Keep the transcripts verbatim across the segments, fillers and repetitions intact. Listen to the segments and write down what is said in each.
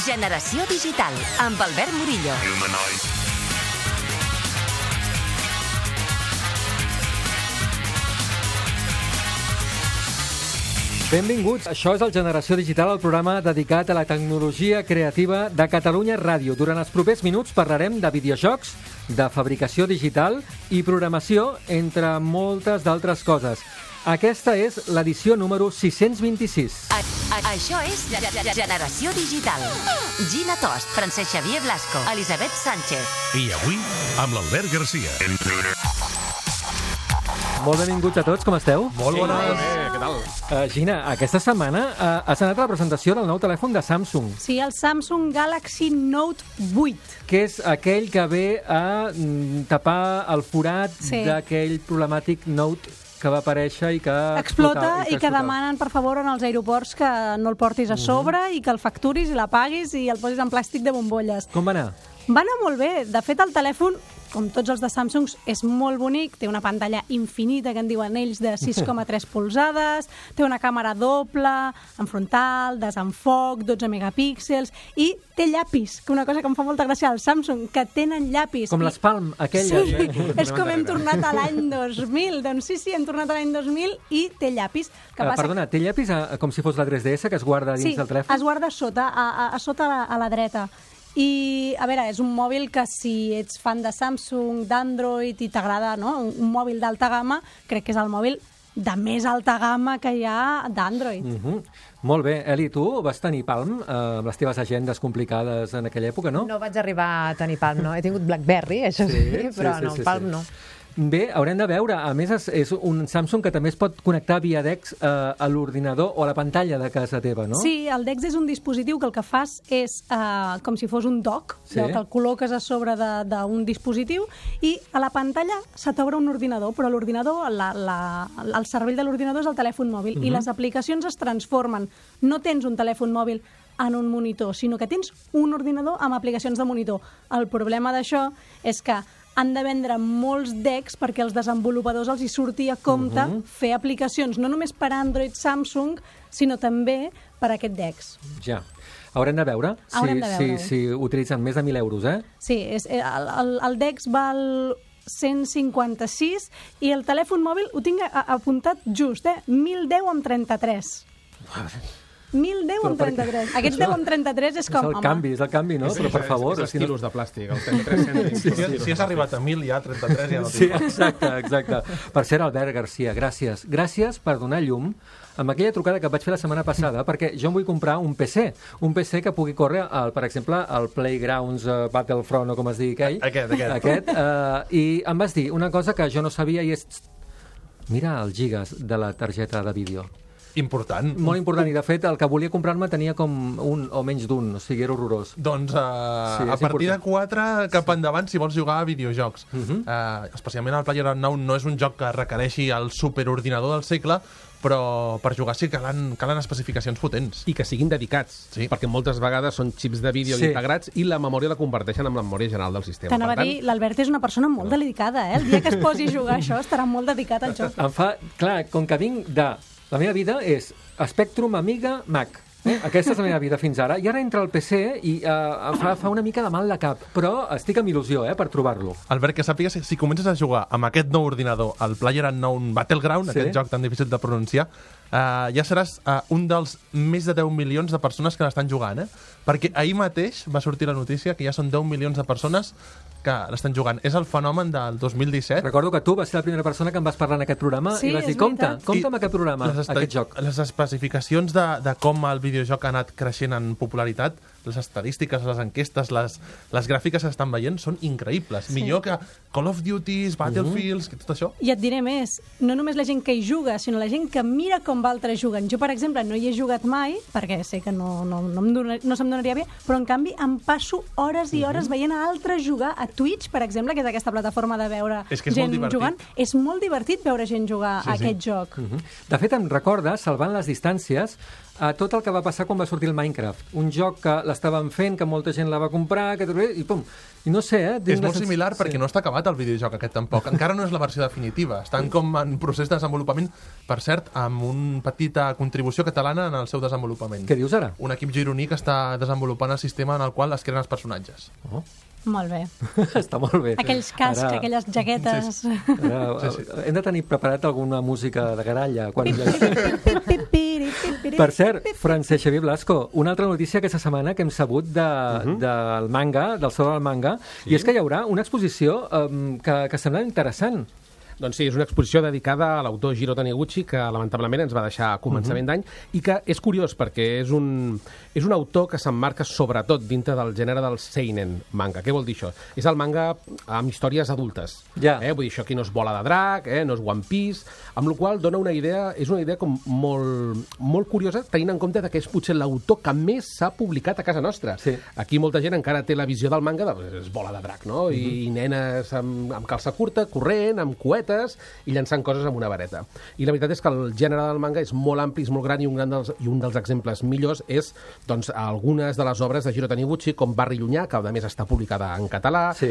Generació Digital, amb Albert Murillo. Benvinguts. Això és el Generació Digital, el programa dedicat a la tecnologia creativa de Catalunya Ràdio. Durant els propers minuts parlarem de videojocs, de fabricació digital i programació, entre moltes d'altres coses. Aquesta és l'edició número sis-cents vint-i-sis. A, a, això és Generació Digital. Gina Tost, Francesc Xavier Blasco, Elisabet Sánchez. I avui, amb l'Albert Garcia. Molt benvinguts a tots, com esteu? Molt bones. Bé, què tal? Uh, Gina, aquesta setmana uh, has anat a la presentació del nou telèfon de Samsung, Sí, el Samsung Galaxy Note vuit. que és aquell que ve a mm, tapar el forat Sí. d'aquell problemàtic Note que va aparèixer i que Explota i que explotava. demanen, per favor, en els aeroports que no el portis a sobre i que el facturis i l'apaguis i el posis en plàstic de bombolles. Com va anar? Va anar molt bé. De fet, el telèfon, com tots els de Samsung, és molt bonic. Té una pantalla infinita, que en diuen ells, de sis coma tres polzades. Té una càmera doble, en frontal, desenfoc, dotze megapíxels. I té llapis, que una cosa que em fa molta gràcia al Samsung, que tenen llapis. Com I... les Palm, aquelles. Sí, Eh? és com hem tornat a l'any dos mil. Doncs sí, sí, hem tornat a l'any dos mil i té llapis. Que Uh, passa... perdona, té llapis a, a, com si fos la tres D S que es guarda dins Sí, del telèfon? es guarda a sota, a, a, a sota a la, a la dreta. I, a veure, és un mòbil que si ets fan de Samsung, d'Android i t'agrada, no?, un, un mòbil d'alta gamma, crec que és el mòbil de més alta gamma que hi ha d'Android. Uh -huh. Molt bé. Eli, tu vas tenir Palm eh, amb les teves agendes complicades en aquella època, no? No vaig arribar a tenir Palm, no. He tingut BlackBerry, això sí, sí, però sí, no, sí, Palm sí. no. Bé, haurem de veure. A més, és, és un Samsung que també es pot connectar via DeX eh, a l'ordinador o a la pantalla de casa teva, no? Sí, el DeX és un dispositiu que el que fas és eh, com si fos un dock, Sí. sí. que el col·loques a sobre de- d'un dispositiu i a la pantalla se t'obre un ordinador, però l'ordinador, la, la, el cervell de l'ordinador és el telèfon mòbil Mhm. i les aplicacions es transformen. No tens un telèfon mòbil en un monitor, sinó que tens un ordinador amb aplicacions de monitor. El problema d'això és que han de vendre molts DeX perquè als desenvolupadors els hi surti a compte Mhm. fer aplicacions, no només per Android, Samsung, sinó també per aquest DeX. Ja. Haurem de veure si, Haurem de veure-ho. si, si utilitzen més de mil euros, eh? Sí, és, el, el, el DeX val cent cinquanta-sis i el telèfon mòbil ho tinc a- apuntat just, eh? mil deu amb trenta-tres. mil deu amb Però per què? trenta-tres. Aquests deu amb trenta-tres és És com... el canvi, és el canvi, no? Però per favor... És, és si no- estilos de plàstic, els trenta-tres cèntims. Si, si has arribat a mil, ja trenta-tres ja no Sí, tinc. exacte, exacte. Per cert, Albert Garcia, gràcies. Gràcies per donar llum amb aquella trucada que et vaig fer la setmana passada, perquè jo em vull comprar un P C, un P C que pugui córrer, el, per exemple, el Playgrounds uh, Battlefront, o com es digui aquell. Aquest, aquest. aquest uh, I em vas dir una cosa que jo no sabia i és... Mira els gigas de la targeta de vídeo. Important. Molt important, i de fet el que volia comprar-me tenia com un o menys d'un, o sigui, era horrorós. Doncs uh, Sí, a és partir important. de quatre cap endavant si vols jugar a videojocs. Uh -huh. uh, especialment el PlayerUnknown no és un joc que requereixi el superordinador del segle, però per jugar sí que calen, calen especificacions potents. I que siguin dedicats, Sí. perquè moltes vegades són xips de vídeo Sí. integrats i la memòria la converteixen amb la memòria general del sistema. T'anava a Per dir, l'Albert és una persona molt delicada, eh? El dia que es posi a jugar això estarà molt dedicat al joc. Em fa... Clar, com que vinc de... La meva vida és Spectrum, Amiga, Mac. Eh? Aquesta és la meva vida fins ara. I ara entra al P C i uh, em fa, fa una mica de mal de cap. Però estic amb il·lusió, eh, per trobar-lo. Albert, que sàpigues que si comences a jugar amb aquest nou ordinador, el PlayerUnknown Battleground, Sí. aquest joc tan difícil de pronunciar, uh, ja seràs uh, un dels més de deu milions de persones que l'estan jugant, eh? Perquè ahir mateix va sortir la notícia que ja són deu milions de persones que l'estan jugant. És el fenomen del dos mil disset. Recordo que tu vas ser la primera persona que em vas parlar en aquest programa Sí, i vas dir, és compte, veritat. compte amb aquest programa, les esta- aquest joc. Les especificacions de, de com el videojoc ha anat creixent en popularitat, les estadístiques, les enquestes, les, les gràfiques que estan veient són increïbles. Sí. Millor que Call of Duty, Battlefields, que tot això. I et diré més, no només la gent que hi juga, sinó la gent que mira com altres juguen. Jo, per exemple, no hi he jugat mai, perquè sé que no, no, no, em donar, no se'm donaria bé, però en canvi em passo hores i hores veient a altres jugar a Twitch, per exemple, que és aquesta plataforma de veure És que és gent molt divertit. jugant. És molt divertit veure gent jugar Sí, a sí. aquest joc. Mhm. De fet, em recorda, salvant les distàncies, a tot el que va passar quan va sortir el Minecraft. Un joc que les l'estaven fent, que molta gent la va comprar, que... i pum. I no sé, eh? És molt similar perquè no està acabat el videojoc aquest tampoc. Encara no és la versió definitiva. Estan com en procés de desenvolupament, per cert, amb una petita contribució catalana en el seu desenvolupament. Què dius ara? Un equip gironí que està desenvolupant el sistema en el qual es creen els personatges. Oh. Molt bé. Està molt bé. Aquells cascs, Ara... aquelles jaquetes... Sí, sí. Ara, sí, sí. Hem de tenir preparat alguna música de garalla. Quan... Per cert, Francesc Xavier Blasco, una altra notícia aquesta setmana que hem sabut de, uh-huh. del manga, del Saló del Manga, sí. I és que hi haurà una exposició um, que, que sembla interessant. Doncs sí, és una exposició dedicada a l'autor Jiro Taniguchi, que lamentablement ens va deixar a començament uh-huh. d'any, i que és curiós perquè és un, és un autor que s'emmarca sobretot dintre del gènere del seinen manga. Què vol dir això? És el manga amb històries adultes. Ja. Eh? Vull dir, això aquí no és Bola de Drac, eh? No és One Piece, amb la qual dona una idea, és una idea com molt, molt curiosa, tenint en compte que és potser l'autor que més s'ha publicat a casa nostra. Sí. Aquí molta gent encara té la visió del manga de és Bola de Drac, no? Uh-huh. I, i nenes amb, amb calça curta, corrent, amb coet i llançant coses amb una vareta. I la veritat és que el gènere del manga és molt ampli, és molt gran, i un, gran dels, i un dels exemples millors és doncs, algunes de les obres de Jiro Taniguchi, com Barri Llunyà, que a més està publicada en català, sí.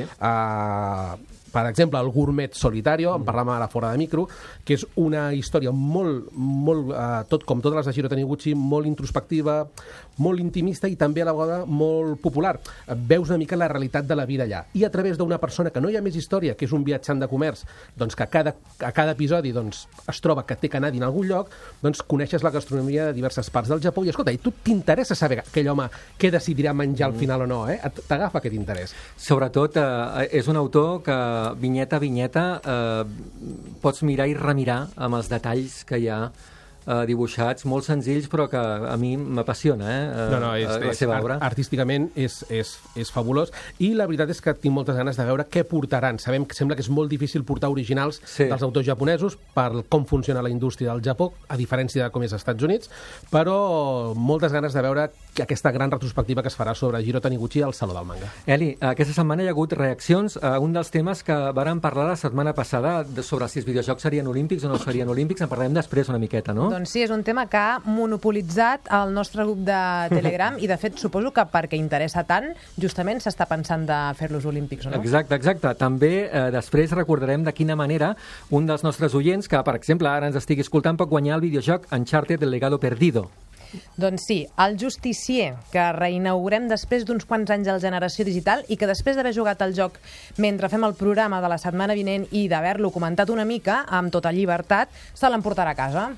uh, per exemple, el Gourmet Solitario, en parlàvem ara fora de micro, que és una història molt, molt uh, tot com totes les de Jiro Taniguchi, molt introspectiva, molt intimista i també a la vegada molt popular. Veus una mica la realitat de la vida allà. I a través d'una persona que no hi ha més història, que és un viatjant de comerç, doncs que a cada, a cada episodi doncs, es troba que té que anar en algun lloc, doncs coneixes la gastronomia de diverses parts del Japó i, escolta, i tu t'interessa saber aquell home què decidirà menjar al final o no, eh? T'agafa aquest interès. Sobretot, eh, és un autor que vinyeta a vinyeta eh, pots mirar i remirar amb els detalls que hi ha eh, dibuixats, molt senzills, però que a mi m'apassiona, eh, no, no, és, la és, seva obra. Artísticament és, és, és fabulós, i la veritat és que tinc moltes ganes de veure què portaran. Sabem que sembla que és molt difícil portar originals sí. dels autors japonesos per com funciona la indústria del Japó, a diferència de com és als Estats Units, però moltes ganes de veure aquesta gran retrospectiva que es farà sobre Jiro Taniguchi al Saló del Manga. Eli, aquesta setmana hi ha hagut reaccions a un dels temes que vàrem parlar la setmana passada sobre si els videojocs serien olímpics o no serien olímpics. En parlarem després una miqueta, no? Doncs sí, és un tema que ha monopolitzat el nostre grup de Telegram i, de fet, suposo que perquè interessa tant, justament s'està pensant de fer-los olímpics, o no? Exacte, exacte. També eh, després recordarem de quina manera un dels nostres oients, que, per exemple, ara ens estigui escoltant, pot guanyar el videojoc Uncharted El Legado Perdido. Doncs sí, el Justicier, que reinaugurem després d'uns quants anys al Generació Digital i que després d'haver jugat al joc mentre fem el programa de la setmana vinent i d'haver-lo comentat una mica, amb tota llibertat, se l'emportarà a casa.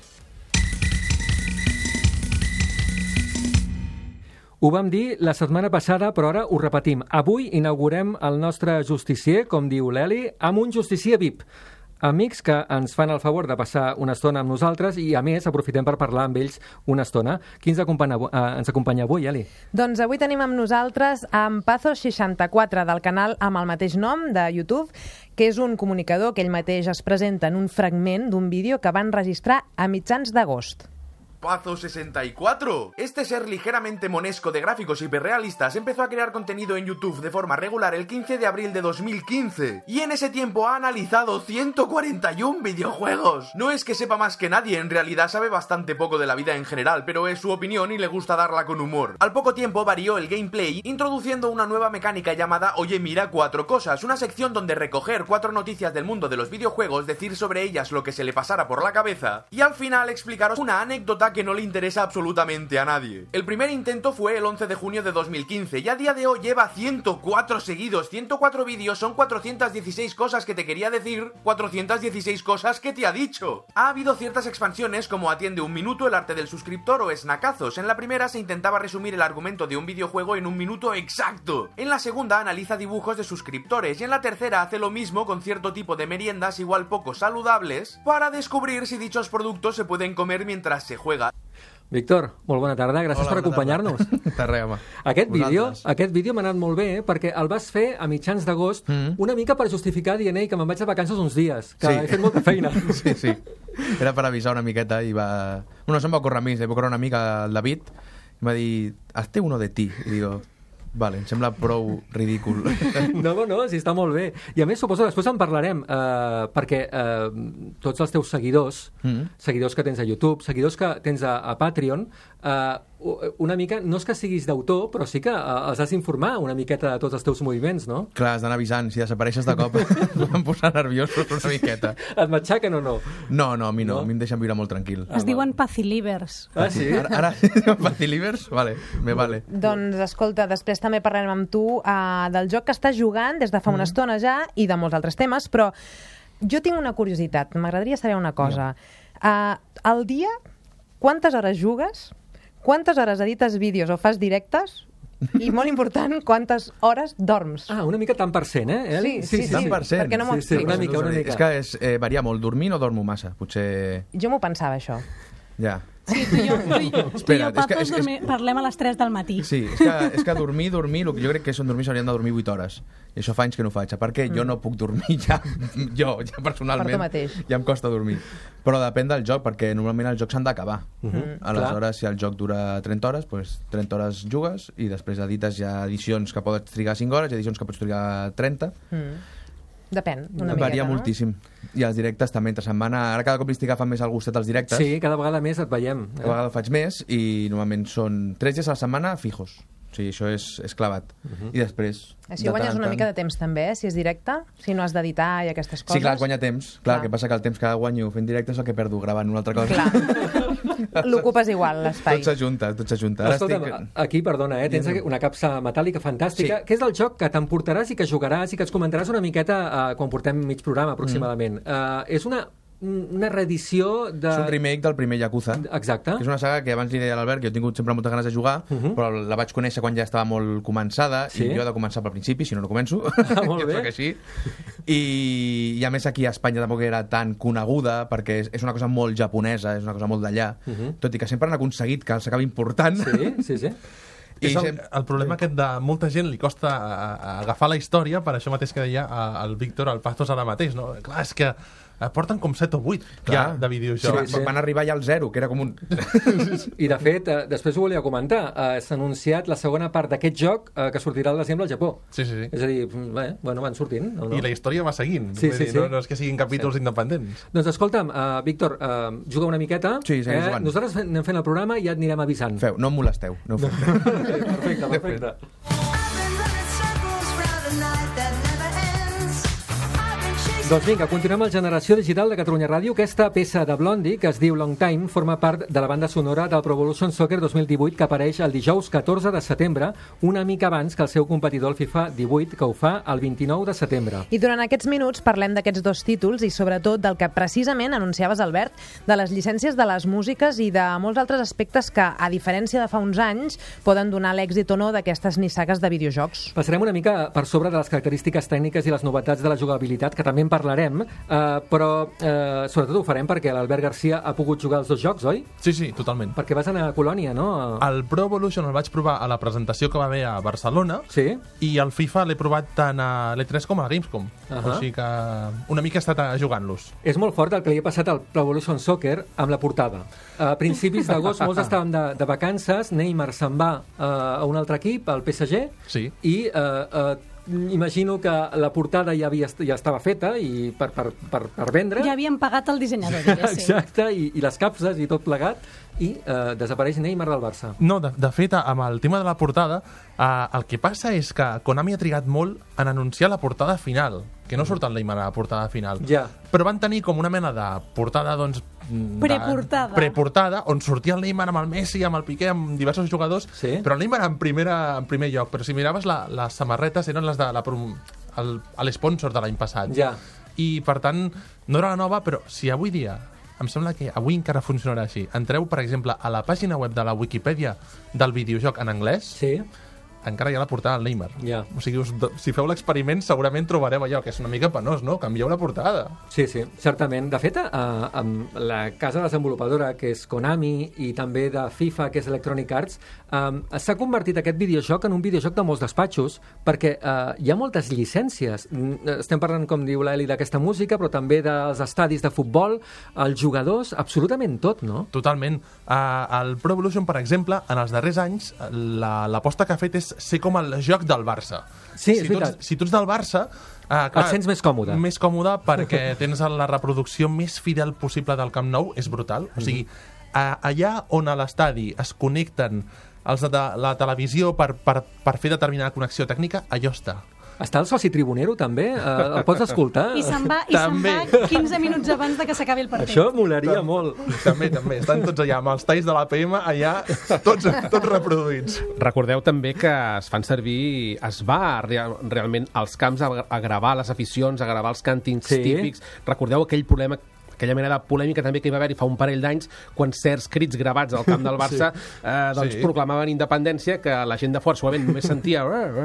Ho vam dir la setmana passada, però ara ho repetim. Avui inaugurem el nostre Justicier, com diu l'Eli, amb un Justicier V I P. Amics que ens fan el favor de passar una estona amb nosaltres i, a més, aprofitem per parlar amb ells una estona. Qui ens acompanya, eh, ens acompanya avui, Eli? Doncs avui tenim amb nosaltres en Pazo seixanta-quatre, del canal amb el mateix nom de YouTube, que és un comunicador que ell mateix es presenta en un fragment d'un vídeo que van registrar a mitjans d'agost. Pazo sesenta y cuatro. Este ser ligeramente monesco de gráficos hiperrealistas empezó a crear contenido en YouTube de forma regular el quince de abril de dos mil quince. Y en ese tiempo ha analizado ciento cuarenta y uno videojuegos. No es que sepa más que nadie, en realidad sabe bastante poco de la vida en general, pero es su opinión y le gusta darla con humor. Al poco tiempo varió el gameplay, introduciendo una nueva mecánica llamada Oye mira cuatro cosas, una sección donde recoger cuatro noticias del mundo de los videojuegos, decir sobre ellas lo que se le pasara por la cabeza, y al final explicaros una anécdota que no le interesa absolutamente a nadie. El primer intento fue el once de junio de dos mil quince y a día de hoy lleva ciento cuatro seguidos. ciento cuatro vídeos son cuatrocientas dieciséis cosas que te quería decir, cuatrocientas dieciséis cosas que te ha dicho. Ha habido ciertas expansiones como Atiende un minuto, El arte del suscriptor o Snackazos. En la primera se intentaba resumir el argumento de un videojuego en un minuto exacto. En la segunda analiza dibujos de suscriptores y en la tercera hace lo mismo con cierto tipo de meriendas igual poco saludables para descubrir si dichos productos se pueden comer mientras se juega. Víctor, molt bona tarda, gràcies Hola, per acompanyar-nos. De res, home. Aquest vídeo, aquest vídeo m'ha anat molt bé, eh, perquè el vas fer a mitjans d'agost, mm-hmm. una mica per justificar dient ei, que me'n vaig de vacances uns dies, que sí. he fet molta feina. Sí, sí. Era per avisar una miqueta i va... Bueno, se'm va ocórrer a mi, se va ocórrer una mica el David, i va dir, hazte uno de ti. I digo... Vale, em sembla prou ridícul. No, no, no, sí, està molt bé. I a més, suposo, després en parlarem, eh, perquè eh, tots els teus seguidors, mm-hmm. seguidors que tens a YouTube, seguidors que tens a, a Patreon, eh, una mica, no és que siguis d'autor, però sí que uh, els has d'informar una miqueta de tots els teus moviments, no? Clar, has d'anar avisant, si desapareixes de cop em posar nerviosos una miqueta. Et matxaquen o no? No, no, a mi no, no? a mi em deixen viure molt tranquil. Es diuen pacilivers. Ah, sí? Ara, ara Pacilivers? Vale, me vale. Doncs, escolta, després també parlarem amb tu uh, del joc que estàs jugant des de fa una estona ja i de molts altres temes, però jo tinc una curiositat, m'agradaria saber una cosa. Uh, al dia, quantes hores jugues? Quantes hores edites vídeos o fas directes? I, molt important, quantes hores dorms? Ah, una mica tant per cent, eh? Sí, sí, sí. Tant per cent. Perquè no m'ho Sí, sí, una mica, una mica. És que és, eh, varia molt. Dormir no dormo massa, potser... Jo m'ho pensava, això. Ja. Sí, tu i jo, tu i, tu i jo Espera't, és que- Pazos, és que- dormi, parlem a les tres del matí. Sí, és que, és que dormir, dormir, el que jo crec que són dormir s'haurien de dormir vuit hores. I això fa anys que no ho faig, perquè jo no puc dormir ja, jo, ja personalment. Per tu mateix. Ja em costa dormir. Però depèn del joc, perquè normalment els jocs s'han d'acabar. Uh -huh. Aleshores, si el joc dura trenta hores, doncs trenta hores jugues i després edites ja edicions que pots trigar cinc hores i edicions que pots trigar trenta. Mm. Depèn, una Varia miqueta, no? moltíssim. I els directes també entre setmana. Ara cada cop li estic agafant més el gustet als directes. Sí, cada vegada més et veiem. Cada vegada faig més i normalment són tres dies a la setmana fijos. O sigui, això és, és clavat. Uh-huh. I després... Així de guanyes tant en una tant- mica de temps també, eh? Si és directe, si no has d'editar i aquestes coses. Sí, clar, guanya temps. Clar, Clar. el que passa que el temps que guanyo fent directe és el que perdo gravant una altra cosa. Clar. L'ocupes igual, l'espai. Tot s'ajunta, tot s'ajunta. Ara Escolta'm, estic... aquí, perdona, eh, tens aquí una capsa metàl·lica fantàstica, Sí. que és el joc que t'emportaràs i que jugaràs i que ens comentaràs una miqueta uh, quan portem mig programa, aproximadament. Mm. Uh, és una, una reedició de... És un remake del primer Yakuza. Exacte. Que és una saga que abans li deia a l'Albert que jo he tingut sempre moltes ganes de jugar, uh -huh. però la vaig conèixer quan ja estava molt començada, Sí. i jo he de començar pel principi, si no, no començo. Ah, molt Jo bé. soc així. I, I a més aquí a Espanya tampoc era tan coneguda, perquè és, és una cosa molt japonesa, és una cosa molt d'allà, uh -huh. tot i que sempre han aconseguit que s'acabi important. Sí, sí, sí. I És el, sem- el problema aquest de molta gent li costa a, a agafar la història, per això mateix que deia a- el Víctor, el Pazos ara mateix, no? Clar, és que eh, porten com set o vuit ja, de Sí, videojocs. sí. Van arribar ja al zero, que era com un... I de fet, eh, després ho volia comentar, eh, s'ha anunciat la segona part d'aquest joc eh, que sortirà al desembre al Japó. Sí, sí, sí. És a dir, bé, bueno, van sortint, o no? I la història va seguint. Sí, Vull sí, dir, sí. No, no és que siguin capítols independents. Doncs escolta'm, uh, Víctor, uh, juga una miqueta. Sí, seguim jugant. Nosaltres anem fent el programa i ja et anirem avisant. Feu, no em molesteu. No ho feu. Perfecte, perfecte. Doncs vinga, continuem amb Generació Digital de Catalunya Ràdio. Aquesta peça de Blondie, que es diu Long Time, forma part de la banda sonora del Pro Evolution Soccer dos mil divuit, que apareix el dijous catorze de setembre, una mica abans que el seu competidor, el FIFA divuit, que ho fa el vint-i-nou de setembre. I durant aquests minuts parlem d'aquests dos títols i sobretot del que precisament anunciaves, Albert, de les llicències de les músiques i de molts altres aspectes que, a diferència de fa uns anys, poden donar l'èxit o no d'aquestes nissagues de videojocs. Passarem una mica per sobre de les característiques tècniques i les novetats de la jugabilitat, que també en parlarem, eh, però eh, sobretot ho farem perquè l'Albert Garcia ha pogut jugar els dos jocs, oi? Sí, sí, totalment. Perquè vas anar a Colònia, no? El Pro Evolution el vaig provar a la presentació que va haver a Barcelona, Sí? i el FIFA l'he provat tant a l'E tres com a la Gamescom. Ahà. O sigui que una mica he estat eh, jugant-los. És molt fort el que li ha passat al Pro Evolution Soccer amb la portada. A principis d'agost molts estàvem de, de vacances, Neymar se'n va eh, a un altre equip, al P S G, Sí. i eh, eh, imagino que la portada ja, havia, ja estava feta i per, per, per, per vendre. Ja havien pagat el dissenyador, diguéssim. Exacte, i, i les capses i tot plegat, i eh, desapareix Neymar del Barça. No, de, de fet, amb el tema de la portada, eh, el que passa és que Konami ha trigat molt en anunciar la portada final, que no surt el Neymar a la portada final. Ja. Però van tenir com una mena de portada, doncs... de- Preportada. Preportada, on sortia el Neymar amb el Messi, amb el Piqué, amb diversos jugadors, Sí. però el Neymar en, primera, en primer lloc. Però si miraves la, les samarretes, eren les de la prom- el- l'esponsor de l'any passat. Ja. I, per tant, no era la nova, però si avui dia, em sembla que avui encara funcionarà així, entreu, per exemple, a la pàgina web de la Wikipedia del videojoc en anglès, Sí? encara hi ha la portada del Neymar. Ja. O sigui, us, do- si feu l'experiment segurament trobareu allò, que és una mica penós, no? Canvieu la portada. Sí, sí, certament. De fet, eh, amb la casa desenvolupadora, que és Konami, i també de FIFA, que és Electronic Arts, eh, s'ha convertit aquest videojoc en un videojoc de molts despatxos, perquè eh, hi ha moltes llicències. Mm, Estem parlant, com diu l'Eli, d'aquesta música, però també dels estadis de futbol, els jugadors, absolutament tot, no? Totalment. Uh, el Pro Evolution, per exemple, en els darrers anys, la- l'aposta que ha fet és ser com el joc del Barça. Sí, és si tu veritat. ets, si tu ets del Barça... Uh, Et sents més còmode. Més còmode perquè tens la reproducció més fidel possible del Camp Nou, és brutal. O sigui, a, allà on a l'estadi es connecten els de la televisió per, per, per fer determinada connexió tècnica, allò està. Està el soci tribunero, també? Uh, el pots escoltar? I se'n va, i se'n va quinze minuts abans de que s'acabi el partit. Això molaria molt. També, també. Estan tots allà, amb els talls de l'A P M, allà, tots, tots reproduïts. Recordeu també que es fan servir, es va real, realment als camps a, a gravar les aficions, a gravar els càntings sí. típics. Recordeu aquell problema, aquella mena de polèmica també que hi va haver-hi fa un parell d'anys quan certs crits gravats al camp del Barça sí. eh, doncs sí. proclamaven independència, que la gent de fora suament només sentia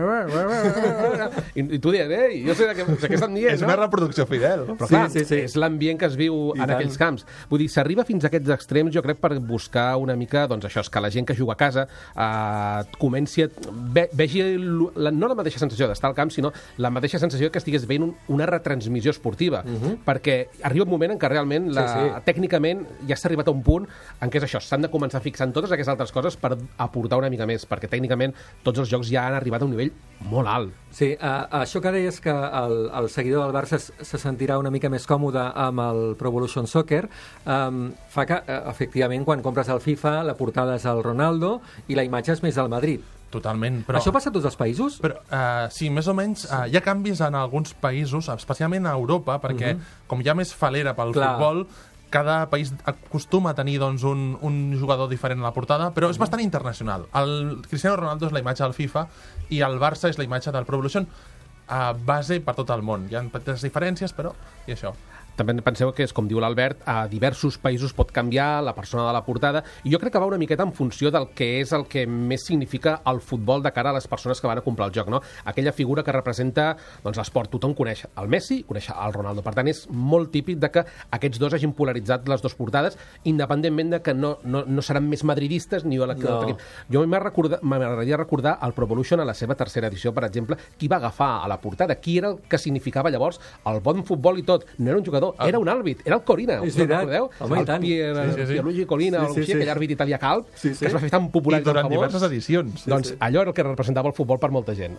i, i tu dius, ei, jo sé, que, sé què estan dient, és no? una reproducció fidel. Però clar, sí, sí, sí. és l'ambient que es viu I en tant. aquells camps. Vull dir, s'arriba fins a aquests extrems, jo crec, per buscar una mica, doncs això, és que la gent que juga a casa eh, comenci a... Ve, vegi la, no la mateixa sensació d'estar al camp, sinó la mateixa sensació que estigués veient un, una retransmissió esportiva. Uh -huh. Perquè arriba un moment en què realment La, sí, sí. tècnicament ja s'ha arribat a un punt en què és això, s'han de començar a fixar en totes aquestes altres coses per aportar una mica més, perquè tècnicament tots els jocs ja han arribat a un nivell molt alt. Sí, uh, això que deies que el, el seguidor del Barça se sentirà una mica més còmode amb el Pro Evolution Soccer, um, fa que, uh, efectivament, quan compres el FIFA, la portada és el Ronaldo i la imatge és més del Madrid. Totalment, però... Això passa a tots els països? Però, uh, sí, més o menys. Uh, hi ha canvis en alguns països, especialment a Europa, perquè uh -huh. com hi ha més falera pel Clar. futbol, cada país acostuma a tenir doncs, un, un jugador diferent a la portada, però és bastant internacional. El Cristiano Ronaldo és la imatge del FIFA i el Barça és la imatge del Pro Evolution, a base per tot el món. Hi ha petites diferències, però... i això. També penseu que és, com diu l'Albert, a diversos països pot canviar la persona de la portada, i jo crec que va una miqueta en funció del que és el que més significa el futbol de cara a les persones que van a comprar el joc, no? Aquella figura que representa doncs, l'esport. Tothom coneix el Messi, coneix el Ronaldo. Per tant, és molt típic de que aquests dos hagin polaritzat les dues portades, independentment de que no, no, no seran més madridistes ni a l'equip. No. Jo m'agradaria recordar el Pro Evolution a la seva tercera edició, per exemple, qui va agafar a la portada, qui era el que significava llavors el bon futbol i tot. No era un jugador, era un àrbit, era el Corina, us recordeu? Home, el Pier, sí, sí, sí. Pierluigi Colina, sí, sí, sí. aquell àrbit italià calb, sí, sí. que es va fer tan popular i durant famós. diverses edicions. Sí, doncs sí. allò era el que representava el futbol per molta gent.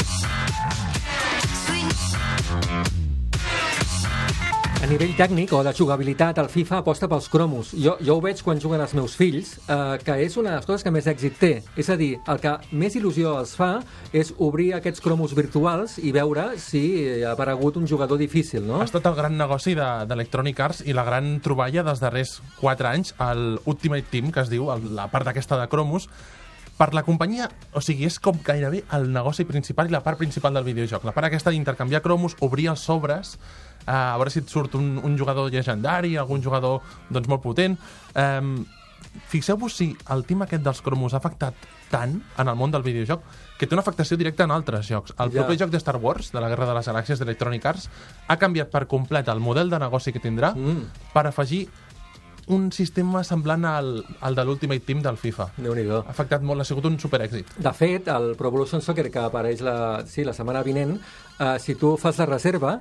A nivell tècnic o de jugabilitat, el FIFA aposta pels cromos. Jo, jo ho veig quan juguen els meus fills, eh, que és una de les coses que més èxit té. És a dir, el que més il·lusió els fa és obrir aquests cromos virtuals i veure si ha aparegut un jugador difícil, no? Ha estat el gran negoci d'Electronic Arts i la gran troballa dels darrers quatre anys, el Ultimate Team, que es diu, la part aquesta de cromos, per la companyia, o sigui, és com gairebé el negoci principal i la part principal del videojoc. La part aquesta d'intercanviar cromos, obrir els sobres, uh, a veure si et surt un, un jugador llegendari, algun jugador doncs, molt potent. Um, Fixeu-vos si el team aquest dels cromos ha afectat tant en el món del videojoc que té una afectació directa en altres jocs. El proper ja. joc de Star Wars, de la Guerra de les Galàxies d'Electronic Arts, ha canviat per complet el model de negoci que tindrà mm. per afegir un sistema semblant al, al de l'Ultimate Team del FIFA. Déu-n'hi-do. Ha afectat molt, ha sigut un superèxit. De fet, el Pro Evolution Soccer, que apareix la, sí, la setmana vinent, eh, si tu fas la reserva,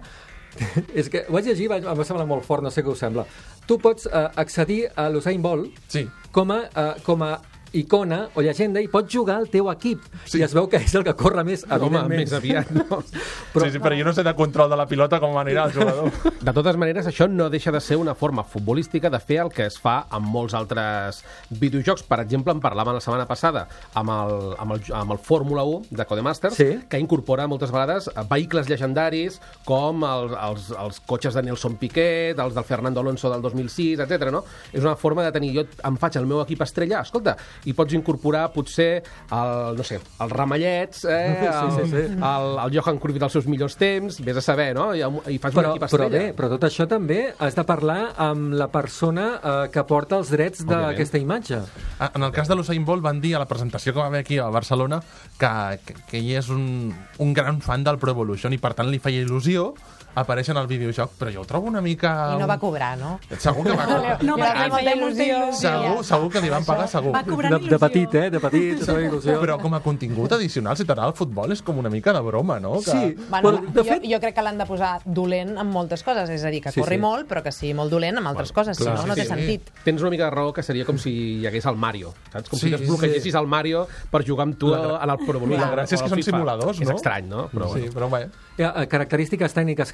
és que ho vaig llegir, em va semblar molt fort, no sé què us sembla. Tu pots eh, accedir a l'Usain Bolt sí. com a, eh, com a icona o llegenda i pots jugar al teu equip. Sí. I es veu que és el que corre més, evidentment. Home, més aviat, no? Però, sí, sí, però jo no sé de control de la pilota com anirà el jugador. De totes maneres, això no deixa de ser una forma futbolística de fer el que es fa amb molts altres videojocs. Per exemple, en parlàvem la setmana passada amb el, amb el, amb el Fórmula u de Codemasters, sí. que incorpora moltes vegades vehicles llegendaris com els, els, els cotxes de Nelson Piquet, els del Fernando Alonso del dos mil sis, etcètera. No? És una forma de tenir, jo em faig el meu equip estrella, escolta, i pots incorporar potser el, no sé, els ramallets, eh, el, sí, sí, sí. El, el Johan Cruyff dels seus millors temps, vés a saber, no? I, i fas però, un equip estrella. Però bé, però tot això també has de parlar amb la persona eh, que porta els drets d'aquesta imatge. En el cas de l'Usain Bolt van dir a la presentació que va haver aquí a Barcelona que, que, que ell és un, un gran fan del Pro Evolution i per tant li feia il·lusió apareix en el videojoc, però jo ho trobo una mica... I no va cobrar, no? Segur que va cobrar. No, no va fer molta il·lusió. Segur, segur que li van pagar, segur. Va cobrar de, de petit, eh? De petit, de il·lusió. Però com a contingut addicional, si t'agrada el futbol, és com una mica de broma, no? Que... Sí. Bueno, però, de fet... jo, jo crec que l'han de posar dolent en moltes coses, és a dir, que sí, corri sí. molt, però que sigui molt dolent en altres bueno, coses, clar, si no, no té sí, sentit. Sí. Tens una mica de raó que seria com si hi hagués el Mario, saps? Com sí, si desbloquegessis sí. el Mario per jugar amb tu la, en el Pro Evolution. La gràcia és que són simuladors, no? És estrany, no? Però, sí, bueno. però bé. Característiques tècniques que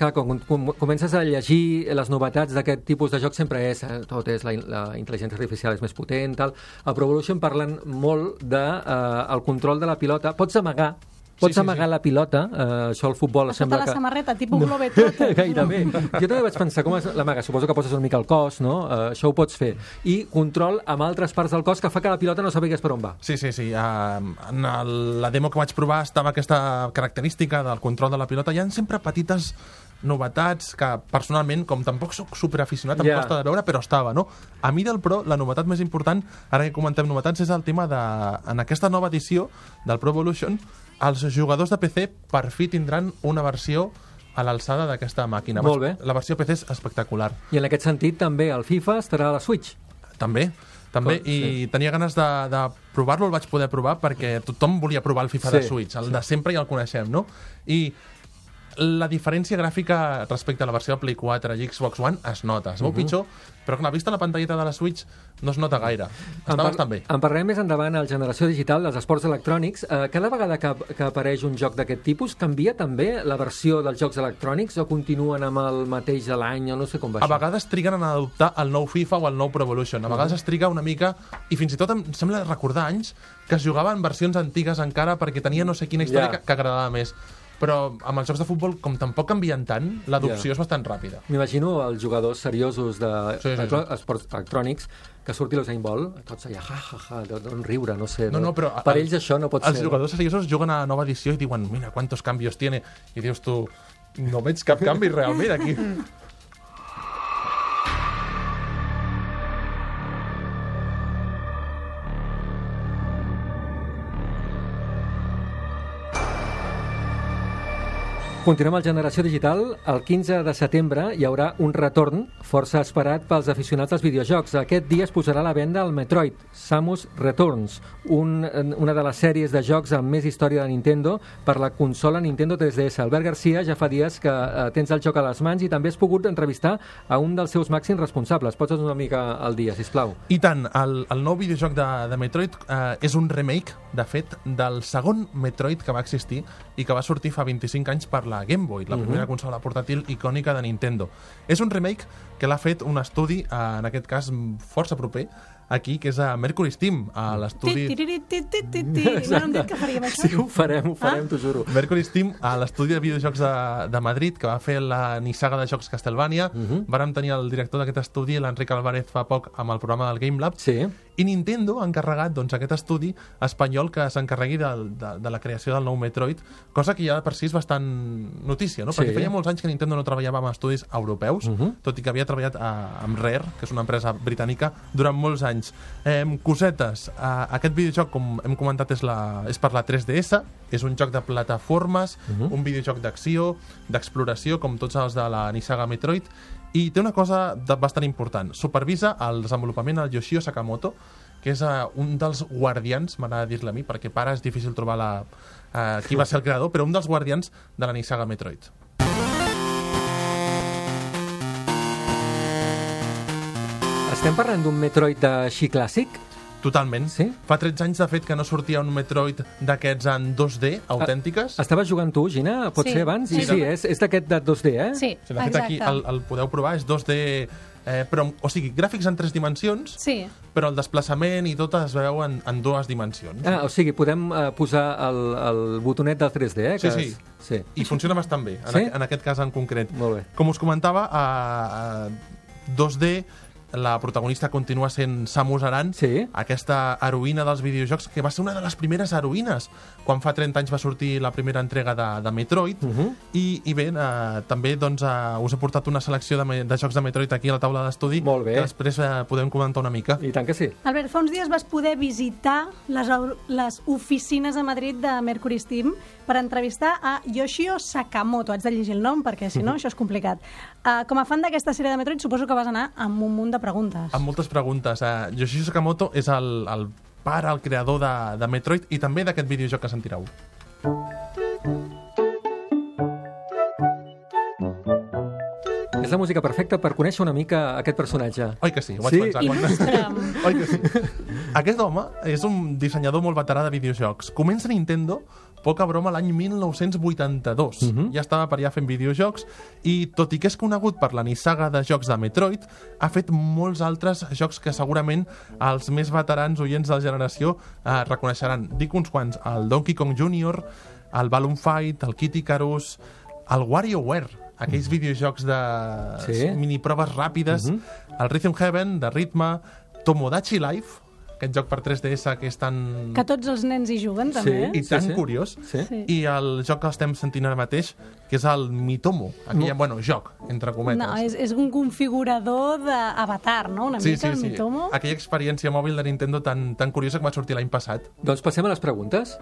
clar, quan com, comences a llegir les novetats d'aquest tipus de joc sempre és, eh, tot és la, la intel·ligència artificial és més potent, tal. A Pro Evolution parlen molt del de, eh, control de la pilota. Pots amagar Pots sí, sí, amagar sí. la pilota, eh, això al futbol a sembla que... A la samarreta, tipus no. Globetrot. Gairebé. Jo també vaig pensar com l'amaga. Suposo que poses una mica el cos, no? Uh, això ho pots fer. I control amb altres parts del cos que fa que la pilota no sapigués per on va. Sí, sí, sí. Uh, en el, la demo que vaig provar estava aquesta característica del control de la pilota. Hi ha sempre petites novetats que personalment, com tampoc soc superaficionat, em yeah. costa de veure, però estava, no? A mi del Pro, la novetat més important, ara que comentem novetats, és el tema de... En aquesta nova edició del Pro Evolution, els jugadors de P C per fi tindran una versió a l'alçada d'aquesta màquina. Molt bé. La versió P C és espectacular. I en aquest sentit també el FIFA estarà a la Switch. També. També, Com, i sí. tenia ganes de, de provar-lo, el vaig poder provar perquè tothom volia provar el FIFA sí, de Switch, el sí. de sempre ja el coneixem, no? I la diferència gràfica respecte a la versió de Play quatre i Xbox One es nota, es veu uh -huh. pitjor, però clar, vista la pantalleta de la Switch no es nota gaire. Està en bastant bé. En parlarem més endavant al Generació Digital dels esports electrònics. Eh, cada vegada que, que apareix un joc d'aquest tipus, canvia també la versió dels jocs electrònics o continuen amb el mateix de l'any o no sé com va A això? vegades triguen en adoptar el nou FIFA o el nou Pro Evolution. A vegades uh -huh. es triga una mica, i fins i tot em sembla recordar anys que es jugaven versions antigues encara perquè tenia no sé quina història yeah. que, que agradava més. Però amb els jocs de futbol, com tampoc canvien tant, l'adopció yeah. és bastant ràpida. M'imagino els jugadors seriosos d'esports sí, sí, sí. electrònics que surti l'Usain Bolt, tots allà, ja, ja, ja, d'on riure, no sé. No, no, però per el, ells això no pot els ser. Els jugadors seriosos juguen a la nova edició i diuen, mira, quantos cambios tiene. I dius tu, no veig cap canvi realment aquí. Continuem al Generació Digital. El quinze de setembre hi haurà un retorn força esperat pels aficionats als videojocs. Aquest dia es posarà a la venda el Metroid Samus Returns, un, una de les sèries de jocs amb més història de Nintendo per la consola Nintendo tres D S. Albert Garcia, ja fa dies que eh, tens el joc a les mans i també has pogut entrevistar a un dels seus màxims responsables. Pots una mica al dia, sisplau. I tant, el, el nou videojoc de, de Metroid eh, és un remake, de fet, del segon Metroid que va existir i que va sortir fa vint-i-cinc anys per la Game Boy, la primera uh-huh. consola portàtil icònica de Nintendo. És un remake que l'ha fet un estudi, en aquest cas força proper, aquí, que és a Mercury Steam, a l'estudi... No hem dit que faríem això? Sí, ho farem, ho farem, ah? t'ho juro. Mercury Steam, a l'estudi de videojocs de, de Madrid, que va fer la nissaga de jocs Castlevania. Uh-huh. Vàrem tenir el director d'aquest estudi, l'Enric Álvarez, fa poc, amb el programa del Game Lab. Sí. I Nintendo ha encarregat doncs, aquest estudi espanyol que s'encarregui de, de, de la creació del nou Metroid, cosa que ja per si és bastant notícia, no? Perquè sí. feia molts anys que Nintendo no treballava amb estudis europeus, uh-huh. tot i que havia treballat a, amb Rare, que és una empresa britànica, durant molts anys. Eh, cosetes, eh, aquest videojoc, com hem comentat, és, la, és per la tres D S, és un joc de plataformes, uh-huh. un videojoc d'acció, d'exploració, com tots els de la nissaga Metroid, i té una cosa de, bastant important. Supervisa el desenvolupament el Yoshio Sakamoto, que és uh, un dels guardians, m'agrada dir-le a mi, perquè para és difícil trobar la, uh, qui va ser el creador, però un dels guardians de la nissaga Metroid. Estem parlant d'un Metroid així clàssic? Totalment. Sí? Fa tretze anys, de fet, que no sortia un Metroid d'aquests en dos D, autèntiques. Estaves jugant tu, Gina? Pot sí. ser abans? Sí, sí, sí és, és d'aquest de dos D, eh? Sí, sí de fet, exacte. aquí el, el podeu provar, és dos D... Eh, però, o sigui, gràfics en tres dimensions, sí. però el desplaçament i tot es veu en, en dues dimensions. Ah, o sigui, podem uh, posar el, el botonet del tres D, eh? Sí, que sí. És... sí. I funciona bastant bé, en, sí? a, en aquest cas en concret. Molt bé. Com us comentava, a, a dos D la protagonista continua sent Samus Aran, sí. aquesta heroïna dels videojocs, que va ser una de les primeres heroïnes quan fa trenta anys va sortir la primera entrega de, de Metroid. Uh -huh. I, i bé, eh, també doncs, eh, us he portat una selecció de, de jocs de Metroid aquí a la taula d'estudi, que després eh, podem comentar una mica. I tant que sí. Albert, fa uns dies vas poder visitar les, les oficines a Madrid de Mercury Steam per entrevistar a Yoshio Sakamoto. Haig de llegir el nom perquè, si no, això és complicat. Uh, com a fan d'aquesta sèrie de Metroid, suposo que vas anar amb un munt de preguntes. Amb moltes preguntes. Uh, Yoshio Sakamoto és el, el pare, el creador de, de Metroid i també d'aquest videojoc que sentireu. És la música perfecta per conèixer una mica aquest personatge. Oi que sí? Ho vaig sí? pensar. Quan... Oi que sí? Aquest home és un dissenyador molt veterà de videojocs. Comença a Nintendo poca broma, l'any mil nou-cents vuitanta-dos. Uh-huh. Ja estava per allà fent videojocs i, tot i que és conegut per la nissaga de jocs de Metroid, ha fet molts altres jocs que segurament els més veterans oients de la generació eh, reconeixeran. Dic uns quants: el Donkey Kong júnior, el Balloon Fight, el Kid Icarus, el WarioWare, aquells videojocs de sí. miniproves ràpides, uh-huh. el Rhythm Heaven, de ritme, Tomodachi Life, aquest joc per tres D S que és tan... Que tots els nens hi juguen, també. Sí, i tan sí, sí. curiós. Sí. Sí. I el joc que estem sentint ara mateix, que és el Mitomo. Aquí hi ha, bueno, joc, entre cometes. No, és, és un configurador d'avatar, no? Una sí, mica, sí, el sí. Mitomo. Aquella experiència mòbil de Nintendo tan, tan curiosa que va sortir l'any passat. Doncs passem a les preguntes.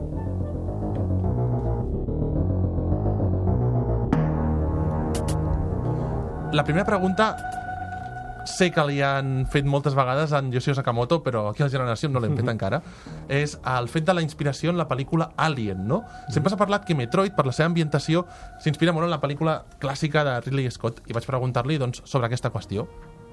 La primera pregunta... sé que li han fet moltes vegades a en Yoshio Sakamoto, però aquí a la generació no l'hem fet encara, és el fet de la inspiració en la pel·lícula Alien, no? Sempre s'ha parlat que Metroid, per la seva ambientació, s'inspira molt en la pel·lícula clàssica de Ridley Scott, i vaig preguntar-li, doncs, sobre aquesta qüestió.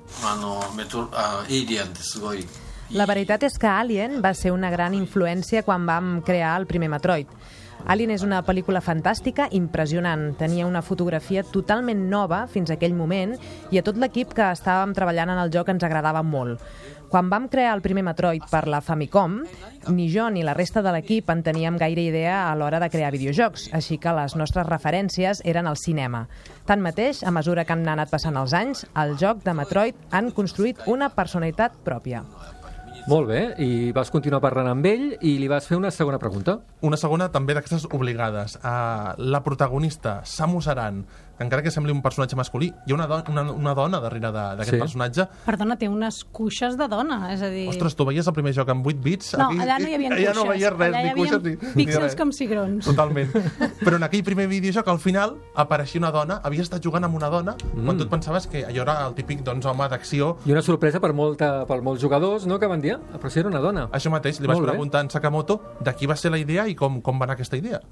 La veritat és que Alien va ser una gran influència quan vam crear el primer Metroid. Alien és una pel·lícula fantàstica, impressionant. Tenia una fotografia totalment nova fins a aquell moment i a tot l'equip que estàvem treballant en el joc ens agradava molt. Quan vam crear el primer Metroid per la Famicom, ni jo ni la resta de l'equip en teníem gaire idea a l'hora de crear videojocs, així que les nostres referències eren al cinema. Tanmateix, a mesura que han anat passant els anys, el joc de Metroid han construït una personalitat pròpia. Molt bé, i vas continuar parlant amb ell i li vas fer una segona pregunta. Una segona també d'aquestes obligades. Uh, la protagonista, Samus Aran, que encara que sembli un personatge masculí, hi ha una, do una, una dona darrere d'aquest sí. personatge. Perdona, té unes cuixes de dona, és a dir... Ostres, tu veies el primer joc amb vuit bits? No, aquí, allà no hi havia cuixes. Allà no veies res, allà ni cuixes ni, píxels ni com cigrons. Totalment. Però en aquell primer videojoc, al final, apareixia una dona, havia estat jugant amb una dona, mm. quan tu et pensaves que allò era el típic doncs, home d'acció. I una sorpresa per, molta, per molts jugadors, no?, que van dir, però si era una dona. Això mateix, li vaig preguntar a en Sakamoto de qui va ser la idea i com, com va anar aquesta idea.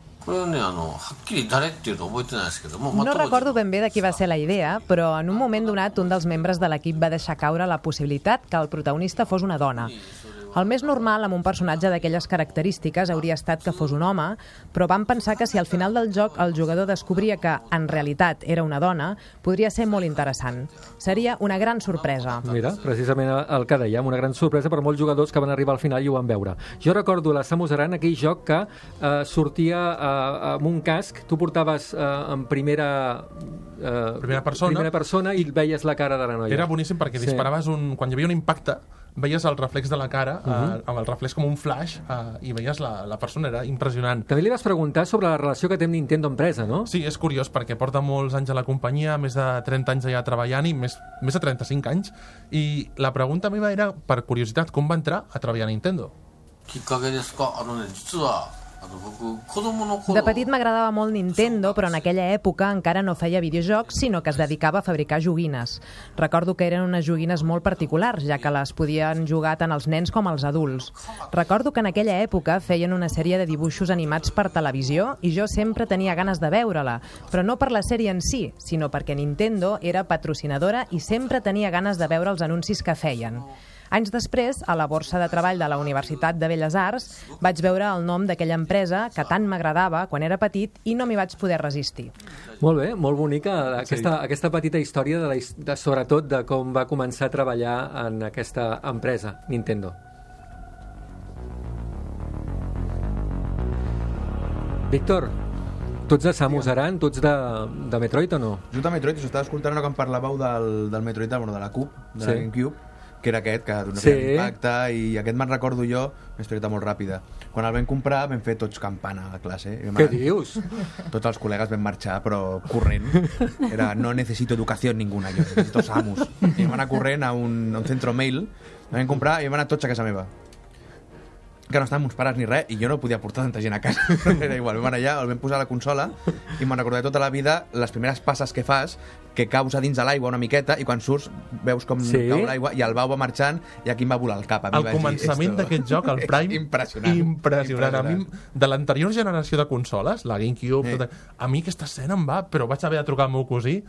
No recordo ben bé de qui va ser la idea, però en un moment donat un dels membres de l'equip va deixar caure la possibilitat que el protagonista fos una dona. El més normal amb un personatge d'aquelles característiques hauria estat que fos un home, però vam pensar que si al final del joc el jugador descobria que en realitat era una dona, podria ser molt interessant. Seria una gran sorpresa. Mira, precisament el que dèiem, una gran sorpresa per molts jugadors que van arribar al final i ho van veure. Jo recordo la Samus Aran, aquell joc que eh, sortia eh, amb un casc, tu portaves eh, en primera... Eh, primera persona. primera persona i veies la cara de la noia. Era boníssim perquè sí. disparaves un... Quan hi havia un impacte, veies el reflex de la cara, uh -huh. eh, amb el reflex com un flash, eh, i veies la, la persona, era impressionant. També li vas preguntar sobre la relació que té amb Nintendo empresa, no? Sí, és curiós, perquè porta molts anys a la companyia, més de trenta anys allà treballant, i més, més de trenta-cinc anys, i la pregunta meva era, per curiositat, com va entrar a treballar a Nintendo? De petit m'agradava molt Nintendo, però en aquella època encara no feia videojocs, sinó que es dedicava a fabricar joguines. Recordo que eren unes joguines molt particulars, ja que les podien jugar tant els nens com els adults. Recordo que en aquella època feien una sèrie de dibuixos animats per televisió i jo sempre tenia ganes de veure-la, però no per la sèrie en si, sinó perquè Nintendo era patrocinadora i sempre tenia ganes de veure els anuncis que feien. Anys després, a la borsa de treball de la Universitat de Belles Arts, vaig veure el nom d'aquella empresa que tant m'agradava quan era petit i no m'hi vaig poder resistir. Molt bé, molt bonica aquesta, sí. aquesta petita història, de la, de, sobretot de com va començar a treballar en aquesta empresa, Nintendo. Víctor, tu ets de Samus Aran, tu ets de, de Metroid o no? Jo de Metroid, us estava escoltant quan parlàveu del, del Metroid, bueno, de la Cube, de sí. la GameCube, que era aquest, que d'una sí. impacte, i aquest me'n recordo jo, una historieta molt ràpida. Quan el vam comprar vam fer tots campana a la classe. Què dius? Tots els col·legues vam marxar, però corrent. Era, no necessito educació ninguna, jo necessito Samus. I vam anar corrent a un, a un centro mail, el vam comprar i vam anar tots a casa meva. Que no estàvem uns pares ni res, i jo no podia portar tanta gent a casa. Era igual, vam anar allà, el vam posar a la consola, i me'n recordaré tota la vida les primeres passes que fas, que caus a dins de l'aigua una miqueta, i quan surts veus com sí? cau l'aigua, i el Bau va marxant, i aquí em va volar el cap. A mi el començament d'aquest joc, el Prime, impressionant. impressionant. A mi, de l'anterior generació de consoles, la GameCube, sí. tota, a mi aquesta escena em va, però vaig haver de trucar al meu cosí,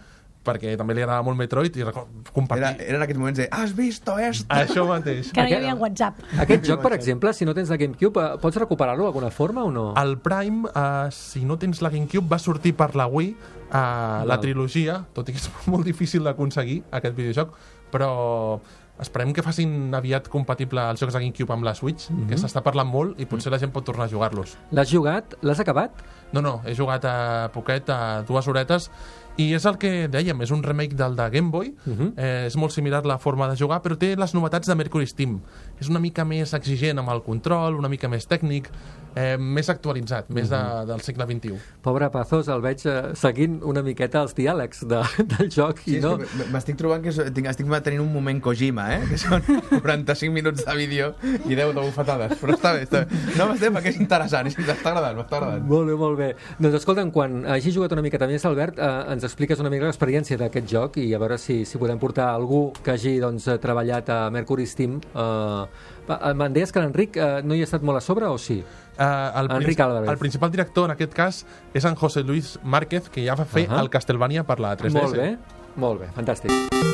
perquè també li agradava molt Metroid i compartir... Era, eren aquests moments de has visto esto? Això mateix. Que no hi havia WhatsApp. Aquest joc, per exemple, si no tens la GameCube, eh, pots recuperar-lo d'alguna forma o no? El Prime, uh, si no tens la GameCube, va sortir per la Wii, uh, la trilogia, tot i que és molt difícil d'aconseguir, aquest videojoc, però esperem que facin aviat compatible els jocs de GameCube amb la Switch, mm -hmm. que s'està parlant molt i potser la gent pot tornar a jugar-los. L'has jugat? L'has acabat? No, no, he jugat a poquet, a dues horetes, i és el que dèiem, és un remake del de Game Boy, uh -huh. eh, és molt similar la forma de jugar, però té les novetats de Mercury Steam. És una mica més exigent amb el control, una mica més tècnic, eh, més actualitzat, més de, del segle vint-i-u. Pobre Pazos, el veig eh, seguint una miqueta els diàlegs de, del joc. Sí, i no... m'estic trobant que estic, estic tenint un moment Kojima, eh? Que són quaranta-cinc minuts de vídeo i deu de bufetades, però està bé, està bé. No m'estem perquè és interessant, m'està agradant, m'està agradant. Molt bé, molt bé. Doncs escolta'm, quan hagi jugat una miqueta més, Albert, eh, ens expliques una mica l'experiència d'aquest joc i a veure si, si podem portar algú que hagi doncs, treballat a Mercury Steam. Eh, Me'n deies que l'Enric eh, no hi ha estat molt a sobre o sí? Uh, el, Enric Álvarez. El principal director en aquest cas és en José Luis Márquez, que ja va fer uh -huh. el Castlevania per la tres D S. Molt bé, molt bé, fantàstic.